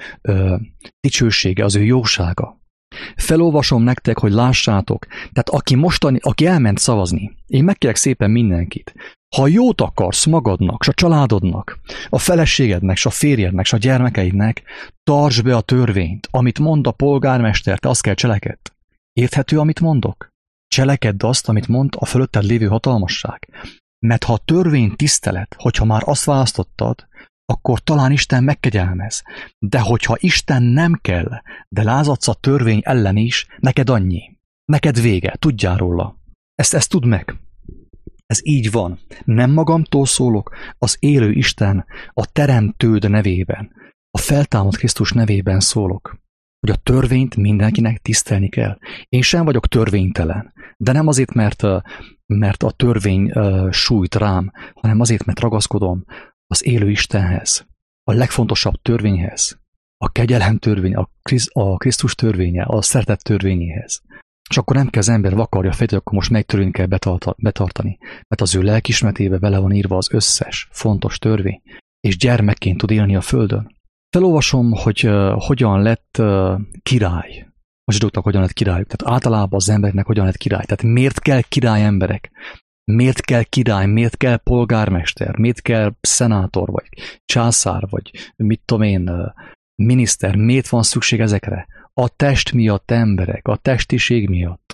dicsősége, az ő jósága. Felolvasom nektek, hogy lássátok. Tehát aki elment szavazni, én megkérek szépen mindenkit. Ha jót akarsz magadnak, s a családodnak, a feleségednek, s a férjednek, s a gyermekeidnek, tartsd be a törvényt. Amit mond a polgármester, te azt kell cselekedd. Érthető, amit mondok? Cselekedd azt, amit mond a fölötted lévő hatalmasság. Mert ha a törvény tisztelet, hogyha már azt választottad, akkor talán Isten megkegyelmez. De hogyha Isten nem kell, de lázadsz a törvény ellen is, neked annyi. Neked vége, tudjál róla. Ezt tudd meg. Ez így van. Nem magamtól szólok, az élő Isten, a teremtőd nevében, a feltámadt Krisztus nevében szólok, hogy a törvényt mindenkinek tisztelni kell. Én sem vagyok törvénytelen, de nem azért, mert a törvény sújt rám, hanem azért, mert ragaszkodom az élő Istenhez, a legfontosabb törvényhez, a kegyelem törvény, a Krisztus törvénye, a szeretet törvényéhez. És akkor nem kell az ember vakarja fejt, hogy akkor most melyik törvényt kell betartani, mert az ő lelkiismeretébe bele van írva az összes fontos törvény, és gyermekként tud élni a földön. Felolvasom, hogy hogyan lett király. A zsidóknak hogyan lett király. Tehát általában az embereknek hogyan lett király. Tehát miért kell király, emberek? Miért kell király, miért kell polgármester, miért kell szenátor, vagy császár, vagy mit tudom én, miniszter, miért van szükség ezekre? A test miatt, emberek, a testiség miatt.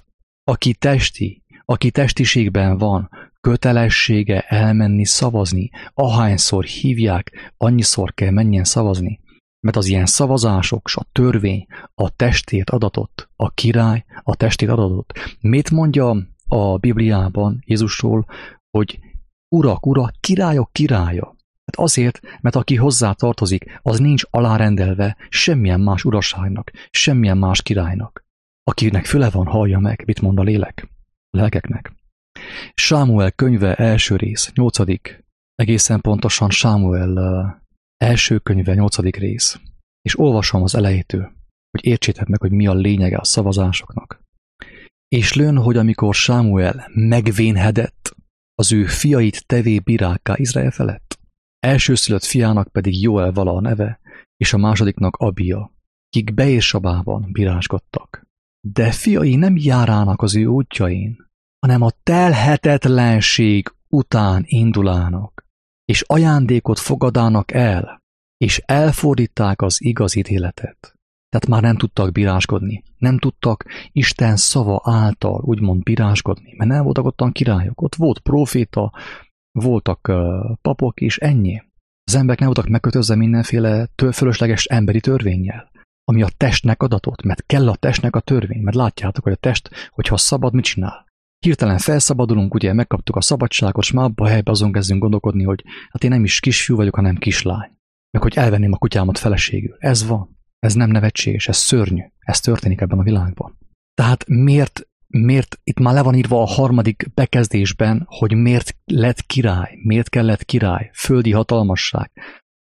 Aki testiségben van, kötelessége elmenni szavazni. Ahányszor hívják, annyiszor kell menjen szavazni. Mert az ilyen szavazások, s a törvény a testét adatott, a király a testét adatott. Mit mondja a Bibliában Jézusról, hogy urak, ura, királyok királya? Hát azért, mert aki hozzá tartozik, az nincs alárendelve semmilyen más uraságnak, semmilyen más királynak. Akinek füle van, hallja meg, mit mond a lélek, a lelkeknek. Sámuel könyve első rész, 8. Egészen pontosan Sámuel első könyve 8. rész. És olvasom az elejétől, hogy értsétek meg, hogy mi a lényege a szavazásoknak. És lőn, hogy amikor Sámuel megvénhedett, az ő fiait tevé bírákká Izrael felett. Elsőszülött fiának pedig Joel vala a neve, és a másodiknak Abia, kik Beérsabában bíráskodtak. De fiai nem járának az ő útjain, hanem a telhetetlenség után indulának, és ajándékot fogadának el, és elfordíták az igaz ítéletet. Tehát már nem tudtak bíráskodni, nem tudtak Isten szava által úgymond bíráskodni, mert nem voltak ottan királyok, ott volt próféta, voltak papok, és ennyi. Az emberek nem voltak megkötözve mindenféle fölösleges emberi törvénnyel, ami a testnek adatott, mert kell a testnek a törvény, mert látjátok, hogy a test, hogyha szabad, mit csinál? Hirtelen felszabadulunk, ugye megkaptuk a szabadságot, és már abba a helyben azon kezdünk gondolkodni, hogy hát én nem is kisfiú vagyok, hanem kislány. Meg hogy elvenném a kutyámat feleségül. Ez van. Ez nem nevetséges, ez szörnyű. Ez történik ebben a világban. Tehát miért itt már le van írva a 3. bekezdésben, hogy miért lett király, miért kellett király, földi hatalmasság.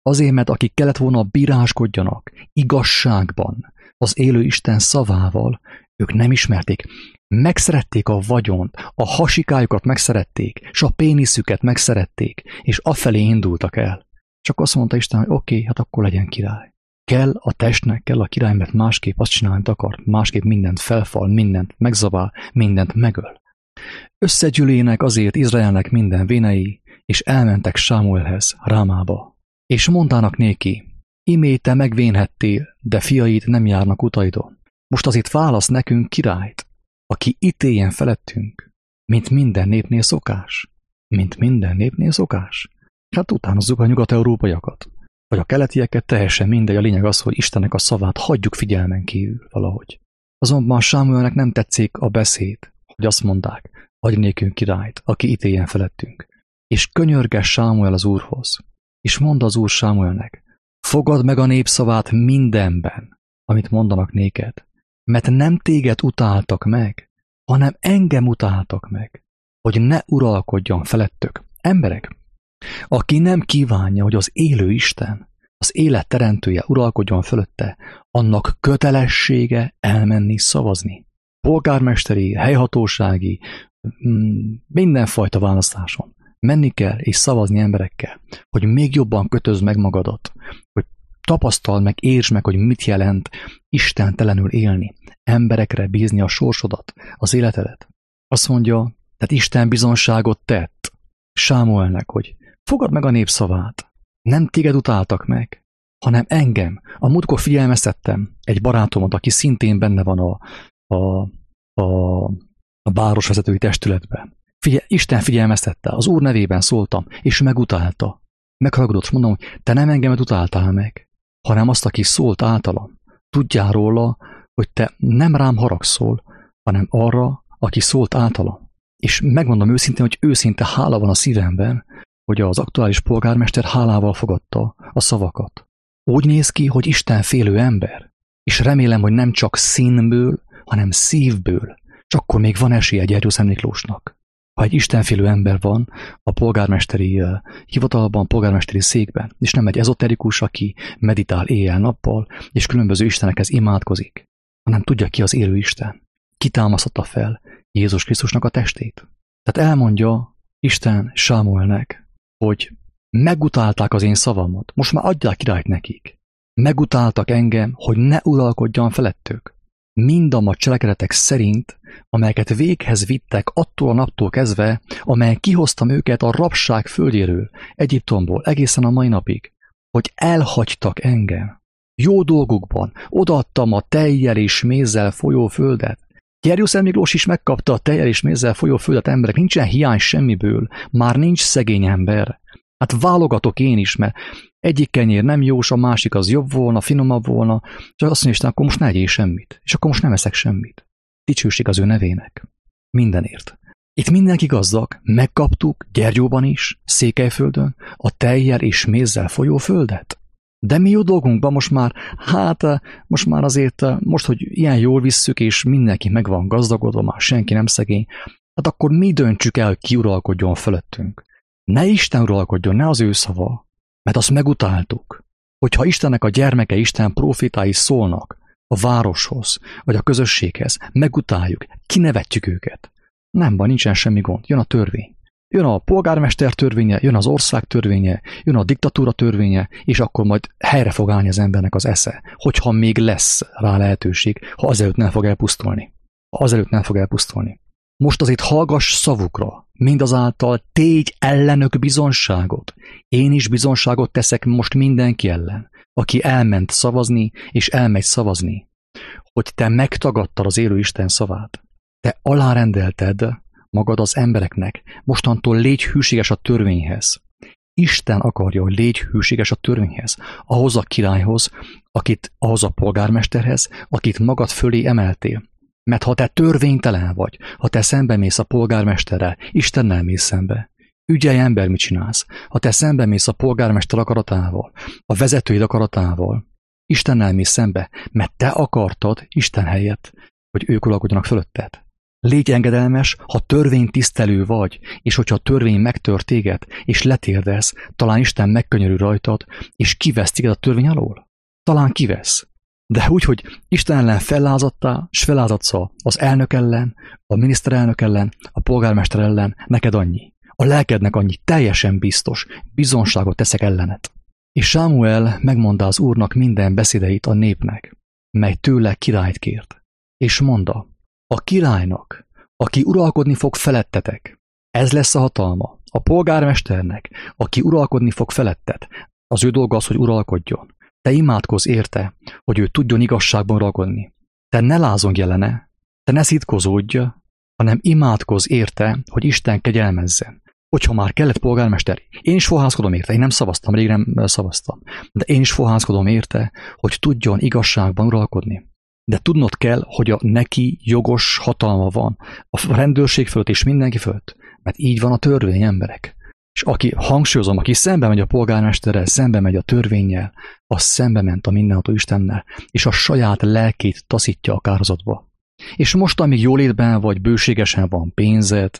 Azért, mert akik kellett volna bíráskodjanak igazságban, az élő Isten szavával, ők nem ismerték. Megszerették a vagyont, a hasikájukat megszerették, és a péniszüket megszerették, és afelé indultak el. Csak azt mondta Isten, hogy oké, hát akkor legyen király. Kell a testnek, kell a király, mert másképp azt csinálni, amit akar, másképp mindent felfal, mindent megzavál, mindent megöl. Összegyűlének azért Izraelnek minden vénei, és elmentek Sámuelhez, Rámába. És mondának néki, imé te megvénhettél, de fiaid nem járnak utaidon. Most azért válasz nekünk királyt, aki ítéljen felettünk, mint minden népnél szokás. Mint minden népnél szokás. Hát utánozzuk a nyugat-európaiakat. Vagy a keletieket, teljesen mindegy, a lényeg az, hogy Istennek a szavát hagyjuk figyelmen kívül valahogy. Azonban Sámuelnek nem tetszik a beszéd, hogy azt mondták, adj nékünk királyt, aki ítéljen felettünk. És könyörges Sámuel az Úrhoz, és mondta az Úr Sámuelnek, fogad meg a népszavát mindenben, amit mondanak néked, mert nem téged utáltak meg, hanem engem utáltak meg, hogy ne uralkodjon felettök. Emberek, aki nem kívánja, hogy az élő Isten, az élet teremtője uralkodjon fölötte, annak kötelessége elmenni szavazni. Polgármesteri, helyhatósági, mindenfajta választáson. Menni kell és szavazni emberekkel, hogy még jobban kötözd meg magadat, hogy tapasztald meg, értsd meg, hogy mit jelent istentelenül élni, emberekre bízni a sorsodat, az életedet. Azt mondja, tehát Isten bizonságot tett Sámuelnek, hogy fogad meg a népszavát, nem téged utáltak meg, hanem engem. A múltkor figyelmeztettem egy barátomat, aki szintén benne van a városvezetői testületben. Isten figyelmeztette, az Úr nevében szóltam, és megutálta. Meghallgatott, és mondom, hogy te nem engemet utáltál meg, hanem azt, aki szólt általam. Tudjál róla, hogy te nem rám haragszol, hanem arra, aki szólt általam. És megmondom őszintén, hogy őszinte hála van a szívemben, hogy az aktuális polgármester hálával fogadta a szavakat. Úgy néz ki, hogy Isten félő ember, és remélem, hogy nem csak színből, hanem szívből, és akkor még van esélye Gyergyószent Miklósnak. Ha egy istenfélő ember van a polgármesteri hivatalban, polgármesteri székben, és nem egy ezoterikus, aki meditál éjjel-nappal, és különböző istenekhez imádkozik, hanem tudja ki az élő Isten. Ki támasztotta fel Jézus Krisztusnak a testét. Tehát elmondja Isten Sámuelnek, hogy megutálták az én szavamat, most már adják királyt nekik. Megutáltak engem, hogy ne uralkodjam felettük. Mindamma cselekedetek szerint, amelyeket véghez vittek attól a naptól kezdve, amelyen kihoztam őket a rabság földjéről, Egyiptomból egészen a mai napig, hogy elhagytak engem. Jó dolgukban odaadtam a tejjel és mézzel folyó földet. Gyergyószent Miklós is megkapta a tejjel és mézzel folyó földet, emberek, nincsen hiány semmiből, már nincs szegény ember. Hát válogatok én is, mert egyik kenyér nem jó, a másik az jobb volna, finomabb volna, csak azt mondja Isten, akkor most ne egyél semmit, és akkor most nem eszek semmit. Dicsőség az ő nevének. Mindenért. Itt mindenki gazdag, megkaptuk Gyergyóban is, Székelyföldön, a tejjel és mézzel folyó földet. De mi jó dolgunkban most már, most, hogy ilyen jól visszük, és mindenki meg van gazdagodva, már senki nem szegény, hát akkor mi döntsük el, hogy ki uralkodjon fölöttünk. Ne Isten uralkodjon, ne az ő szava, mert azt megutáltuk. Hogyha Istennek a gyermeke, Isten profétái szólnak a városhoz, vagy a közösséghez, megutáljuk, kinevetjük őket. Nem van, nincsen semmi gond, jön a törvény. Jön a polgármester törvénye, jön az ország törvénye, jön a diktatúra törvénye, és akkor majd helyre fog állni az embernek az esze, hogyha még lesz rá lehetőség, ha azelőtt nem fog elpusztulni. Most azért hallgass szavukra, mindazáltal tégy ellenök bizonságot. Én is bizonságot teszek most mindenki ellen, aki elment szavazni, és elmegy szavazni, hogy te megtagadtad az élő Isten szavát. Te alárendelted magad az embereknek, mostantól légy hűséges a törvényhez. Isten akarja, hogy légy hűséges a törvényhez, ahhoz a királyhoz, ahhoz a polgármesterhez, akit magad fölé emeltél. Mert ha te törvénytelen vagy, ha te szembemész a polgármesterrel, Istennel mész szembe. Ügyelj ember, mit csinálsz? Ha te szembemész a polgármester akaratával, a vezetőid akaratával, Istennel mész szembe, mert te akartad Isten helyett, hogy ők uralkodjanak fölötted. Légy engedelmes, ha törvénytisztelő vagy, és hogyha a törvény megtört téged, és letérdesz, talán Isten megkönyörül rajtad, és kivesz téged a törvény alól? Talán kivesz. De úgy, hogy Isten ellen fellázadtál, és fellázadsz az elnök ellen, a miniszterelnök ellen, a polgármester ellen, neked annyi. A lelkednek annyi, teljesen biztos, bizonságot teszek ellenet. És Sámuel megmondta az Úrnak minden beszédeit a népnek, mely tőle királyt kért. És mondta, a királynak, aki uralkodni fog felettetek, ez lesz a hatalma. A polgármesternek, aki uralkodni fog felettet, az ő dolga az, hogy uralkodjon. Te imádkozz érte, hogy ő tudjon igazságban uralkodni. Te ne lázongj ellene, te ne szitkozódj, hanem imádkozz érte, hogy Isten kegyelmezzen. Hogyha már kellett polgármester, én is fohászkodom érte, én nem szavaztam, rég nem szavaztam, de én is fohászkodom érte, hogy tudjon igazságban uralkodni. De tudnod kell, hogy a neki jogos hatalma van a rendőrség fölött és mindenki fölött, mert így van a törvény, emberek. És aki, hangsúlyozom, aki szembe megy a polgármesterrel, szembe megy a törvénnyel, az szembe ment a mindenható Istennel, és a saját lelkét taszítja a kárhozatba. És most, amíg jólétben vagy, bőségesen van pénzed,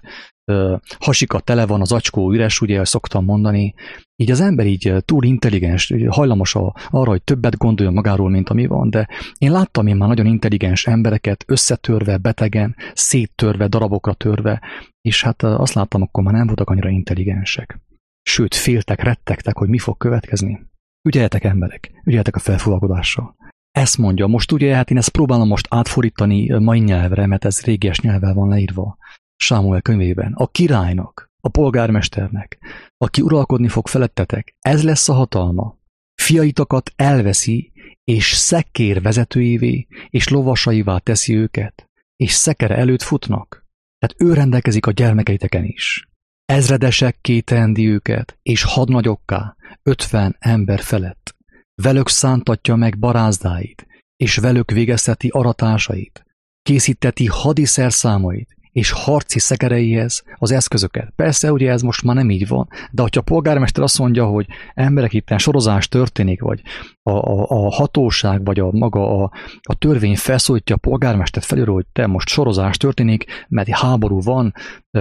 hasika tele van, az acskó üres, ugye, ahogy szoktam mondani, így az ember így túl intelligens, hajlamos arra, hogy többet gondoljon magáról, mint ami van, de én láttam már nagyon intelligens embereket összetörve, betegen, széttörve, darabokra törve, és hát azt láttam, akkor már nem voltak annyira intelligensek. Sőt, féltek, rettegtek, hogy mi fog következni. Ügyeljetek, emberek, ügyeljetek a felfoglalkodással. Ezt mondja, most ugye, hát én ezt próbálom most átfordítani mai nyelvre, mert ez régies nyelvvel van leírva. Sámuel könyvében. A királynak, a polgármesternek, aki uralkodni fog felettetek, ez lesz a hatalma. Fiaitokat elveszi, és szekér vezetőjévé, és lovasaivá teszi őket, és szekere előtt futnak. Tehát ő rendelkezik a gyermekeiteken is. Ezredesek tendi őket, és hadnagyokká, 50 ember felett. Velük szántatja meg barázdáit, és velük végezteti aratásait. Készíteti hadiszerszámait, és harci szekereihez az eszközöket. Persze, ugye ez most már nem így van, de hogyha a polgármester azt mondja, hogy emberek itten sorozás történik, vagy a hatóság, vagy maga a törvény felszólítja a polgármestert felül, hogy te most sorozás történik, mert háború van,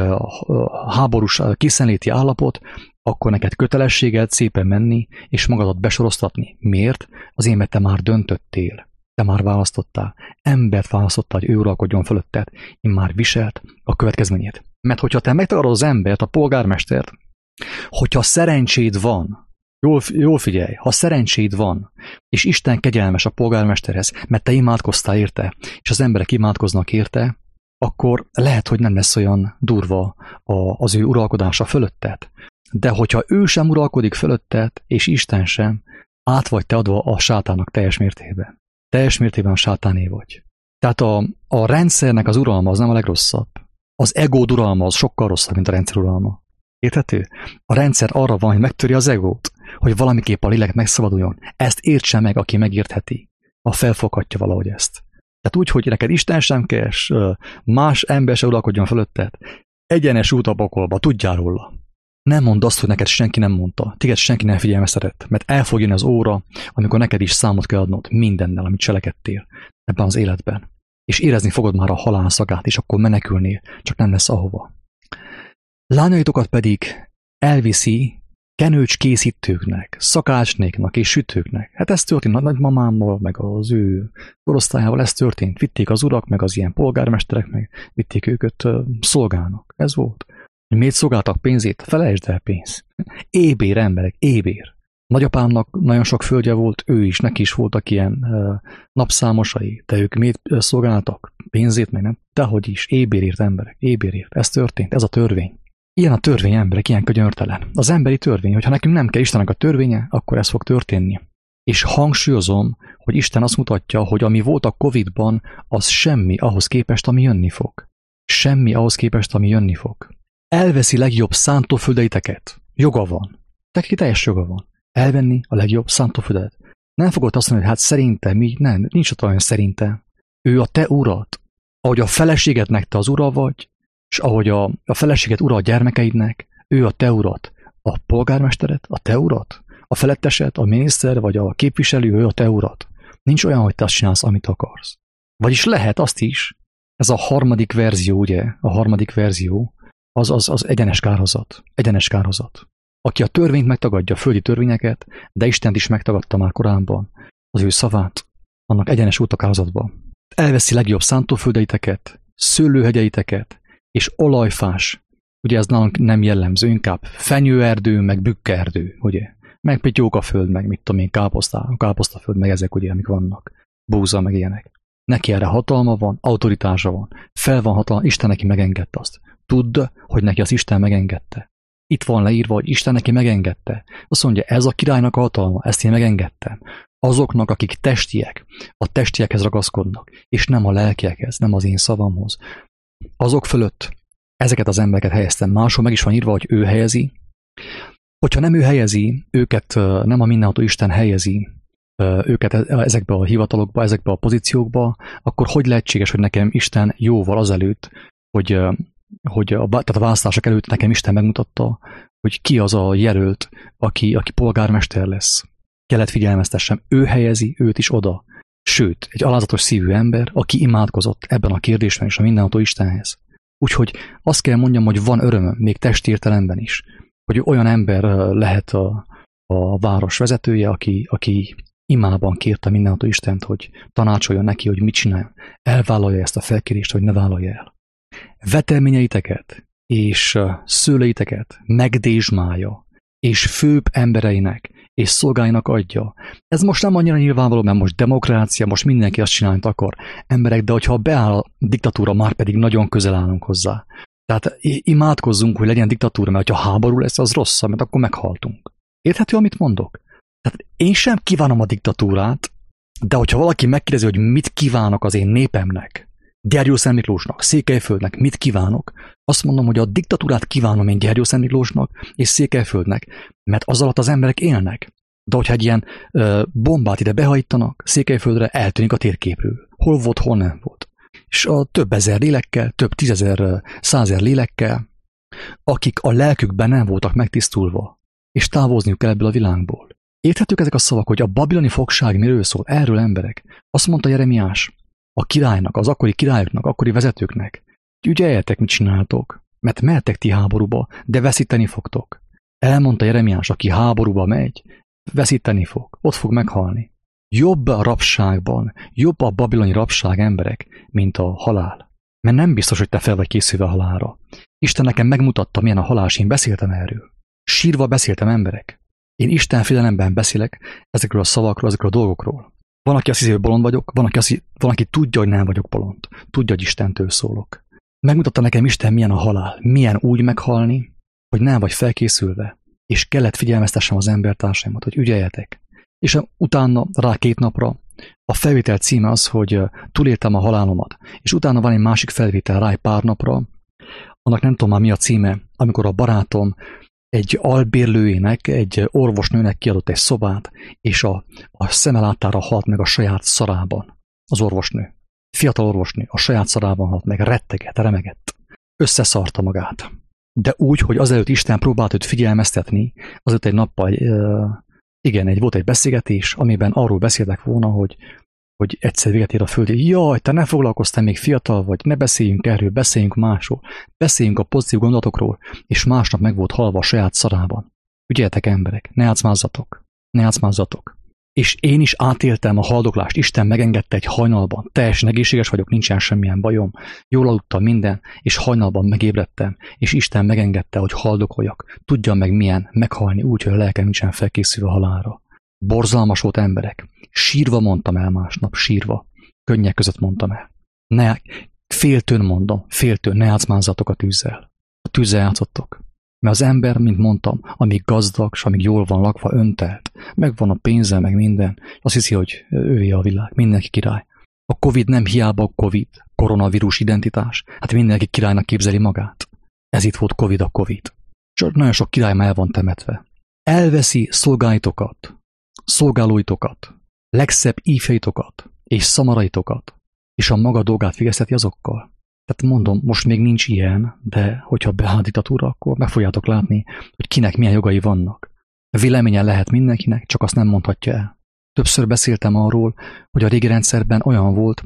háborús készenléti állapot, akkor neked kötelességed szépen menni, és magadat besoroztatni. Miért? Azért, mert te már döntöttél. Te már választottál, embert választottál, hogy ő uralkodjon fölötted, én már viselt a következményét. Mert hogyha te megtagadod az embert, a polgármestert, hogyha szerencséd van, jól figyelj, ha szerencséd van, és Isten kegyelmes a polgármesterhez, mert te imádkoztál érte, és az emberek imádkoznak érte, akkor lehet, hogy nem lesz olyan durva az ő uralkodása fölötted. De hogyha ő sem uralkodik fölötted, és Isten sem, át vagy te adva a sátának teljes mértékben. Teljes mértékben a sátáné vagy. Tehát a rendszernek az uralma az nem a legrosszabb. Az egód uralma az sokkal rosszabb, mint a rendszer uralma. Érthető? A rendszer arra van, hogy megtöri az egót, hogy valamiképp a lélek megszabaduljon. Ezt értse meg, aki megértheti. A felfoghatja valahogy ezt. Tehát úgy, hogy neked Isten sem kell, más ember se uralkodjon fölötted. Egyenes út a pokolba, tudjál róla. Nem mondd azt, hogy neked senki nem mondta, téged senki nem figyelmeztetett, mert el fog jönni az óra, amikor neked is számot kell adnod mindennel, amit cselekedtél ebben az életben. És érezni fogod már a halál szagát, és akkor menekülnél, csak nem lesz ahova. Lányaitokat pedig elviszi kenőcs készítőknek, szakácsnéknak és sütőknek. Hát ez történt a nagymamámmal, meg az ő korosztályával, ez történt. Vitték az urak, meg az ilyen polgármesterek, meg vitték őket szolgálnak. Ez volt. Miért szolgáltak pénzét? Felejtsd el pénz. Ébér emberek, ébér. Nagyapámnak nagyon sok földje volt, ő is, neki is voltak ilyen napszámosai, de ők miért szolgáltak? Pénzét meg nem? Dehogy is, ébérért emberek, ébérért. Ez történt, ez a törvény. Ilyen a törvény, emberek, ilyen könyörtelen. Az emberi törvény, hogyha nekünk nem kell Istennek a törvénye, akkor ez fog történni. És hangsúlyozom, hogy Isten azt mutatja, hogy ami volt a Covid-ban, az semmi ahhoz képest, ami jönni fog. Semmi ahhoz képest, ami jönni fog. Elveszi legjobb szántóföldeiteket. Joga van. Neki teljes joga van. Elvenni a legjobb szántóföldet. Nem fogod azt mondani, hogy hát szerintem, nem, nincs ott olyan szerintem. Ő a te urad. Ahogy a feleségednek te az ura vagy, és ahogy a feleséged ura a gyermekeidnek, ő a te urad. A polgármestered a te urad. A felettesed, a miniszter vagy a képviselő, ő a te urad. Nincs olyan, hogy te azt csinálsz, amit akarsz. Vagyis lehet azt is. Ez a harmadik verzió, ugye? A harmadik verzió az egyenes kárhozat. Egyenes kárhozat. Aki a törvényt megtagadja, a földi törvényeket, de Istent is megtagadta már korábban, az ő szavát, annak egyenes út a kárhozatba. Elveszi legjobb szántóföldeiteket, szőlőhegyeiteket, és olajfás, ugye ez nálunk nem jellemző, inkább fenyőerdő, meg bükkeerdő, ugye? Meg pityókaföld, meg mit tudom én, káposztaföld, meg ezek ugye, amik vannak. Búza, meg ilyenek. Neki erre hatalma van, autoritása van, fel van hatalma, Isten neki megengedte azt. Tudd, hogy neki az Isten megengedte. Itt van leírva, hogy Isten neki megengedte. Azt mondja, ez a királynak a hatalma, ezt én megengedtem. Azoknak, akik testiek, a testiekhez ragaszkodnak, és nem a lelkiekhez, nem az én szavamhoz. Azok fölött ezeket az embereket helyeztem. Máshol meg is van írva, hogy ő helyezi. Hogyha nem ő helyezi, őket nem a mindenható Isten helyezi, őket ezekbe a hivatalokba, ezekbe a pozíciókba, akkor hogy lehetséges, hogy nekem Isten jóval azelőtt, tehát a választások előtt nekem Isten megmutatta, hogy ki az a jelölt, aki polgármester lesz. Kellett figyelmeztessem, ő helyezi őt is oda. Sőt, egy alázatos szívű ember, aki imádkozott ebben a kérdésben is a mindenható Istenhez. Úgyhogy azt kell mondjam, hogy van örömöm, még testi értelemben is, hogy olyan ember lehet a város vezetője, aki imában kérte mindenható Istent, hogy tanácsoljon neki, hogy mit csináljon. Elvállalja ezt a felkérést, vagy ne vállalja el. Vetelményeiteket és szőleiteket megdésmálja, és főbb embereinek és szolgáinak adja. Ez most nem annyira nyilvánvaló, mert most demokrácia, most mindenki azt csinálni akar. Emberek, de hogyha beáll a diktatúra, már pedig nagyon közel állunk hozzá. Tehát imádkozzunk, hogy legyen diktatúra, mert ha háború lesz, az rossz, mert akkor meghaltunk. Érthető, amit mondok? Tehát én sem kívánom a diktatúrát, de hogyha valaki megkérdezi, hogy mit kívánok az én népemnek, Gyergyószent Miklósnak, Székelyföldnek, mit kívánok, azt mondom, hogy a diktatúrát kívánom én Gyergyószent Miklósnak és Székelyföldnek, mert az alatt az emberek élnek. De hogyha egy ilyen bombát ide behajítanak, Székelyföldre eltűnik a térképről. Hol volt, hol nem volt. És a több ezer lélekkel, több tízezer, százezer lélekkel, akik a lelkükben nem voltak megtisztulva, és távozniuk kell ebből a világból. Érthetők ezek a szavak, hogy a babiloni fogság miről szól? Erről emberek. Azt mondta Jeremiás a királynak, az akkori királyoknak, akkori vezetőknek, hogy ügyeljetek, mit csináltok, mert mehetek ti háborúba, de veszíteni fogtok. Elmondta Jeremiás, aki háborúba megy, veszíteni fog, ott fog meghalni. Jobb a rabságban, jobb a babiloni rabság emberek, mint a halál. Mert nem biztos, hogy te fel vagy készülve a halálra. Isten nekem megmutatta, milyen a halál, és én beszéltem erről. Sírva beszéltem, emberek. Én Isten félelemben beszélek ezekről a szavakról, ezekről a dolgokról. Van, aki azt hiszi, hogy bolond vagyok, van, aki tudja, hogy nem vagyok bolond. Tudja, hogy Istentől szólok. Megmutatta nekem Isten, milyen a halál, milyen úgy meghalni, hogy nem vagy felkészülve, és kellett figyelmeztessem az embertársaimat, hogy ügyeljetek. És utána, rá 2 napra, a felvétel címe az, hogy túléltem a halálomat, és utána van egy másik felvétel rá egy pár napra, annak nem tudom már mi a címe, amikor a barátom egy albérlőjének, egy orvosnőnek kiadott egy szobát, és a szeme láttára halt meg a saját szarában. Az orvosnő. Fiatal orvosnő. A saját szarában halt meg. Rettegett, remegett. Összeszarta magát. De úgy, hogy azelőtt Isten próbált őt figyelmeztetni, azelőtt egy nappal, volt egy beszélgetés, amiben arról beszéltek volna, hogy egyszer véget ér a föld, jaj, te nem foglalkoztál, még fiatal vagy, ne beszéljünk erről, beszéljünk másról, beszéljünk a pozitív gondolatokról, és másnap meg volt halva a saját szarában. Ügyeljetek, emberek, ne játszmázzatok. És én is átéltem a haldoklást, Isten megengedte egy hajnalban, teljesen egészséges vagyok, nincsen semmilyen bajom, jól aludtam minden, és hajnalban megébredtem, és Isten megengedte, hogy haldokoljak, tudjam meg milyen meghalni úgy, hogy a lelkem nincsen felkészülve a halálra. Borzalmas volt, emberek. Sírva mondtam el másnap, sírva. Könnyek között mondtam el. Féltőn, ne játszmázzatok a tűzzel. A tűzzel játszottok. Mert az ember, mint mondtam, amíg gazdag, és amíg jól van lakva, öntelt, megvan a pénze, meg minden, azt hiszi, hogy ővé a világ, mindenki király. A Covid nem hiába a Covid, koronavírus identitás, hát mindenki királynak képzeli magát. Ez itt volt Covid a Covid. Csak nagyon sok király már el van temetve. Elveszi szolgálóitokat, legszebb ífjaitokat és szamaraitokat, és a maga dolgát végezteti azokkal. Tehát mondom, most még nincs ilyen, de hogyha beáll diktatúra, akkor meg fogjátok látni, hogy kinek milyen jogai vannak. Véleménye lehet mindenkinek, csak azt nem mondhatja el. Többször beszéltem arról, hogy a régi rendszerben olyan volt,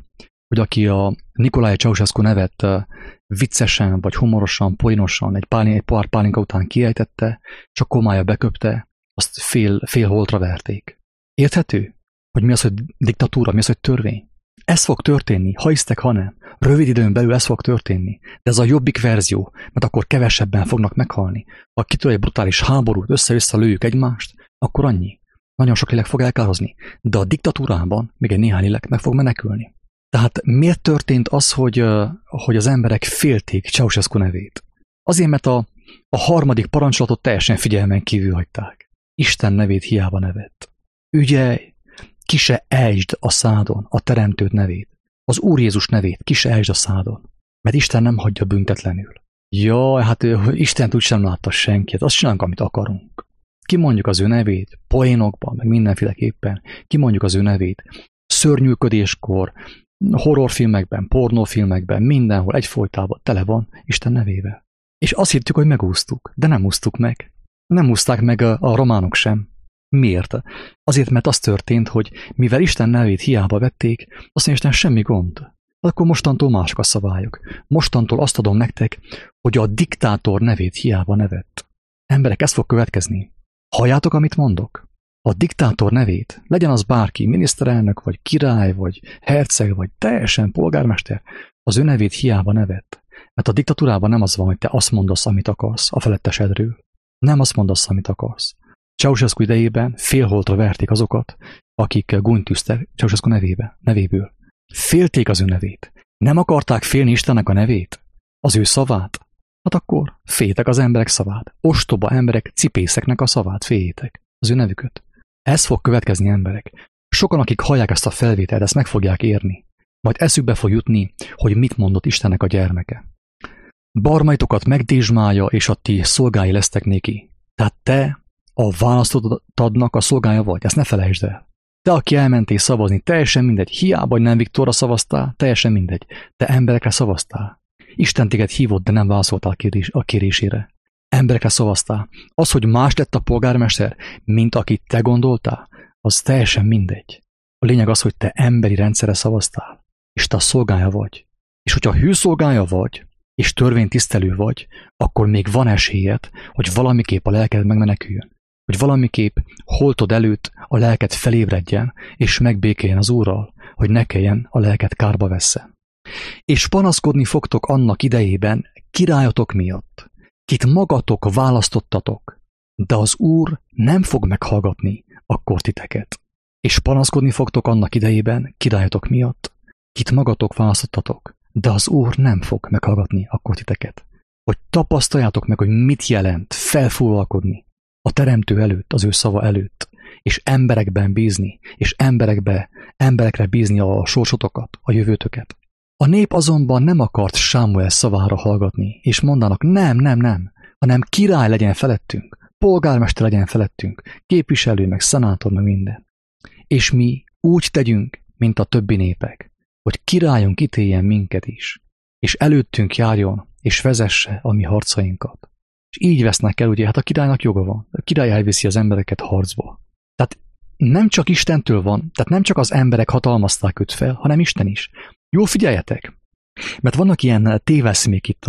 hogy aki a Nicolae Ceausescu nevet viccesen, vagy humorosan, poénosan egy pár pálinka után kiejtette, és a komája beköpte, azt fél holtra verték. Érthető? Hogy mi az, hogy diktatúra, mi az, hogy törvény? Ez fog történni, ha hisztek, ha nem. Rövid időn belül ez fog történni. De ez a jobbik verzió, mert akkor kevesebben fognak meghalni. Ha kitör egy brutális háborút, össze-össze lőjük egymást, akkor annyi. Nagyon sok lélek fog elkározni. De a diktatúrában még egy néhány lélek meg fog menekülni. Tehát miért történt az, hogy az emberek félték Ceausescu nevét? Azért, mert a harmadik parancsolatot teljesen figyelmen kívül hagyták. Isten nevét hiába nevett. Ügyelj! Ki se ejtsd a szádon a Teremtőd nevét. Az Úr Jézus nevét ki se ejtsd a szádon. Mert Isten nem hagyja büntetlenül. Jaj, hát Istent úgy sem látta senki. Azt csinálunk, amit akarunk. Kimondjuk az ő nevét, poénokban, meg mindenféleképpen. Kimondjuk az ő nevét. Szörnyűködéskor, horrorfilmekben, pornófilmekben, mindenhol egyfolytában tele van Isten nevével. És azt hittük, hogy megúsztuk, de nem úsztuk meg. Nem úszták meg a románok sem. Miért? Azért, mert az történt, hogy mivel Isten nevét hiába vették, azt mondja, Isten semmi gond. Akkor mostantól mások a szabályok. Mostantól azt adom nektek, hogy a diktátor nevét hiába nevett. Emberek, ez fog következni. Halljátok, amit mondok? A diktátor nevét, legyen az bárki, miniszterelnök, vagy király, vagy herceg, vagy teljesen polgármester, az ő nevét hiába nevett. Mert a diktatúrában nem az van, hogy te azt mondasz, amit akarsz a felettesedről. Nem azt mondasz, amit akarsz. Ceausescu idejében félholtra verték azokat, akik gúnytűztek Ceausescu nevéből. Félték az ő nevét. Nem akarták félni Istennek a nevét? Az ő szavát? Hát akkor féltek az emberek szavát. Ostoba emberek cipészeknek a szavát féljétek. Az ő nevüket. Ez fog következni, emberek. Sokan, akik hallják ezt a felvételt, ezt meg fogják érni. Majd eszükbe fog jutni, hogy mit mondott Istennek a gyermeke. Barmaitokat megdésmálja, és a ti szolgái lesztek néki. Tehát te a választottadnak a szolgája vagy, ezt ne felejtsd el. Te, aki elmentél szavazni, teljesen mindegy, hiába, hogy nem Viktorra szavaztál, teljesen mindegy. Te emberekre szavaztál. Isten téged hívott, de nem válaszoltál a kérésére. Emberekre szavaztál. Az, hogy más lett a polgármester, mint akit te gondoltál, az teljesen mindegy. A lényeg az, hogy te emberi rendszerre szavaztál, és te a szolgája vagy. És hogyha hű szolgája vagy, és törvénytisztelő vagy, akkor még van esélyed, hogy valamiképp a lelked megmeneküljön. Hogy valamiképp holtod előtt a lelked felébredjen, és megbékéljen az Úrral, hogy ne kelljen a lelked kárba vesszen. És panaszkodni fogtok annak idejében királyotok miatt, kit magatok választottatok, de az Úr nem fog meghallgatni akkor titeket. És panaszkodni fogtok annak idejében királyotok miatt, kit magatok választottatok, de az Úr nem fog meghallgatni akkor titeket. Hogy tapasztaljátok meg, hogy mit jelent felfúvalkodni a Teremtő előtt, az ő szava előtt, és emberekben bízni, és emberekre bízni a sorsotokat, a jövőtöket. A nép azonban nem akart Sámuel szavára hallgatni, és mondanak nem, hanem király legyen felettünk, polgármester legyen felettünk, képviselő, meg szenátor, meg minden. És mi úgy tegyünk, mint a többi népek, hogy királyunk ítéljen minket is, és előttünk járjon, és vezesse a mi harcainkat. És így vesznek el, ugye, hát a királynak joga van. A király elviszi az embereket harcba. Tehát nem csak Istentől van, tehát nem csak az emberek hatalmazták őt fel, hanem Isten is. Jó, figyeljetek! Mert vannak ilyen téveszmék itt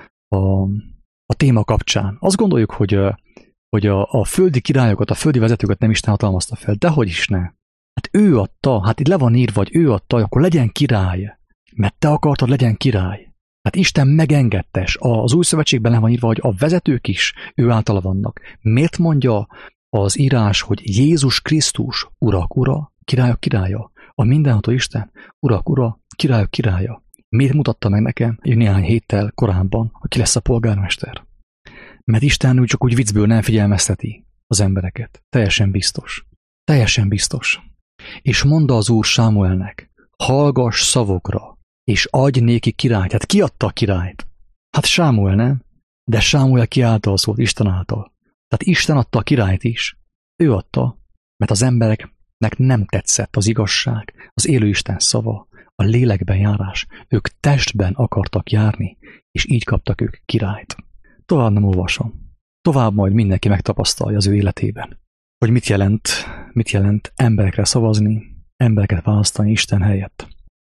a téma kapcsán. Azt gondoljuk, hogy a földi királyokat, a földi vezetőket nem Isten hatalmazta fel. Dehogy is ne. Hát ő adta, hát itt le van írva, hogy ő adta, akkor legyen király. Mert te akartad, legyen király. Hát Isten megengedte, az Új Szövetségben le van írva, hogy a vezetők is ő általa vannak. Miért mondja az írás, hogy Jézus Krisztus, urak ura, királyok királya? A mindenható Isten, urak ura, királyok királya. Miért mutatta meg nekem néhány héttel korábban, hogy ki lesz a polgármester? Mert Isten csak úgy viccből nem figyelmezteti az embereket. Teljesen biztos. Teljesen biztos. És mondta az Úr Sámuelnek, hallgass szavokra, és adj néki királyt. Hát ki adta a királyt? Hát Sámuel, nem? De Sámuel ki által szólt, Isten által. Tehát Isten adta a királyt is. Ő adta, mert az embereknek nem tetszett az igazság, az élő Isten szava, a lélekben járás. Ők testben akartak járni, és így kaptak ők királyt. Tovább nem olvasom. Tovább majd mindenki megtapasztalja az ő életében, hogy mit jelent emberekre szavazni, embereket választani Isten helyett.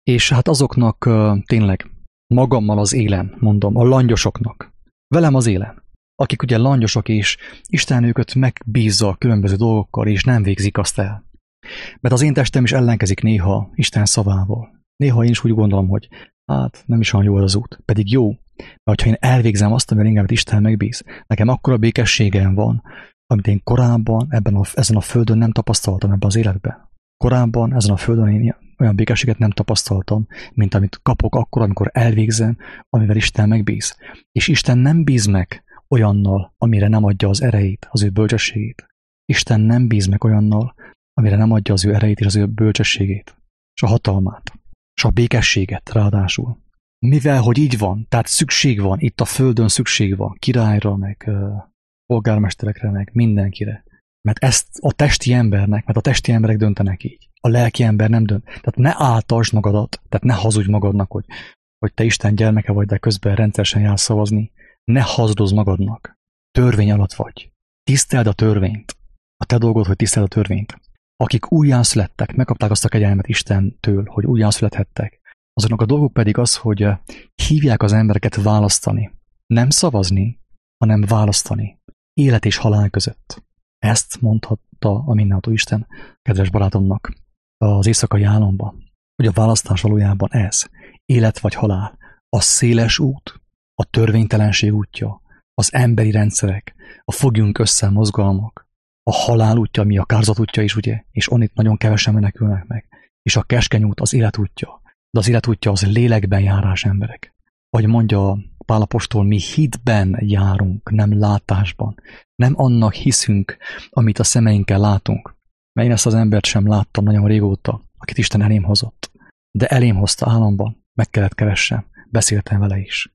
És hát azoknak tényleg magammal az élen, mondom, a langyosoknak, velem az élen, akik ugye langyosok, és Isten őket megbízza a különböző dolgokkal, és nem végzik azt el. Mert az én testem is ellenkezik néha Isten szavával. Néha én is úgy gondolom, hogy hát nem is olyan jó az út, pedig jó, mert ha én elvégzem azt, amire engem Isten megbíz, nekem akkora békességem van, amit én korábban ezen a földön nem tapasztaltam ebben az életben. Korábban ezen a földön én olyan békességet nem tapasztaltam, mint amit kapok akkor, amikor elvégzem, amivel Isten megbíz. És Isten nem bíz meg olyannal, amire nem adja az erejét, az ő bölcsességét. Isten nem bíz meg olyannal, amire nem adja az ő erejét és az ő bölcsességét, és a hatalmát, és a békességet ráadásul. Mivel, hogy így van, tehát szükség van, itt a földön szükség van királyra, meg polgármesterekre, meg mindenkire. Mert ezt a testi embernek, mert a testi emberek döntenek így. A lelki ember nem dönt. Tehát ne áltasd magadat, tehát ne hazudj magadnak, hogy te Isten gyermeke vagy, de közben rendszeresen jársz szavazni. Ne hazudozz magadnak. Törvény alatt vagy. Tiszteld a törvényt. A te dolgod, hogy tiszteld a törvényt. Akik újjászülettek, megkapták azt a kegyelmet Istentől, hogy újjászülethettek. Azoknak a dolguk pedig az, hogy hívják az embereket választani. Nem szavazni, hanem választani. Élet és halál között. Ezt mondhatta a mindenható Isten kedves barátomnak az éjszakai álomban, hogy a választás valójában ez. Élet vagy halál. A széles út, a törvénytelenség útja, az emberi rendszerek, a fogjunk össze mozgalmak, a halál útja, ami a kárzat útja is, ugye, és onnit nagyon kevesen menekülnek meg, és a keskeny út az élet útja, de az élet útja az lélekben járás emberek. Ahogy mondja Pál apostol, mi hitben járunk, nem látásban. Nem annak hiszünk, amit a szemeinkkel látunk. Mert én ezt az embert sem láttam nagyon régóta, akit Isten elém hozott. De elém hozta államban, meg kellett keressem, beszéltem vele is.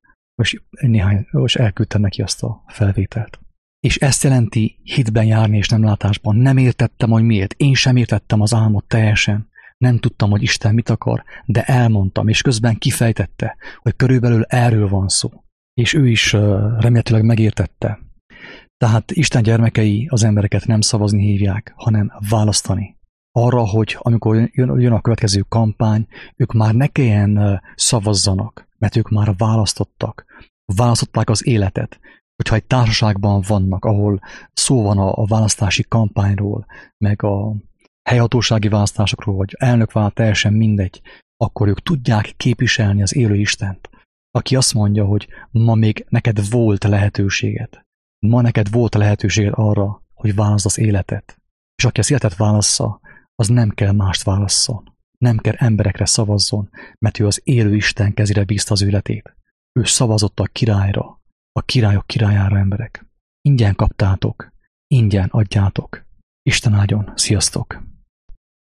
És elküldtem neki azt a felvételt. És ezt jelenti hitben járni és nem látásban. Nem értettem, hogy miért. Én sem értettem az álmot teljesen. Nem tudtam, hogy Isten mit akar, de elmondtam, és közben kifejtette, hogy körülbelül erről van szó. És ő is remélhetőleg megértette. Tehát Isten gyermekei az embereket nem szavazni hívják, hanem választani. Arra, hogy amikor jön a következő kampány, ők már ne kelljen szavazzanak, mert ők már választottak. Választották az életet. Hogyha egy társaságban vannak, ahol szó van a választási kampányról, meg a helyhatósági választásokról, vagy elnökválasztás, teljesen mindegy, akkor ők tudják képviselni az élő Istent, aki azt mondja, hogy ma még neked volt lehetőséged. Ma neked volt lehetőséged arra, hogy válaszd az életet. És aki az életet válassza, az nem kell mást válasszon. Nem kell emberekre szavazzon, mert ő az élő Isten kezére bízta az életét. Ő szavazott a királyra, a királyok királyára, emberek. Ingyen kaptátok, ingyen adjátok. Isten áldjon, sziasztok!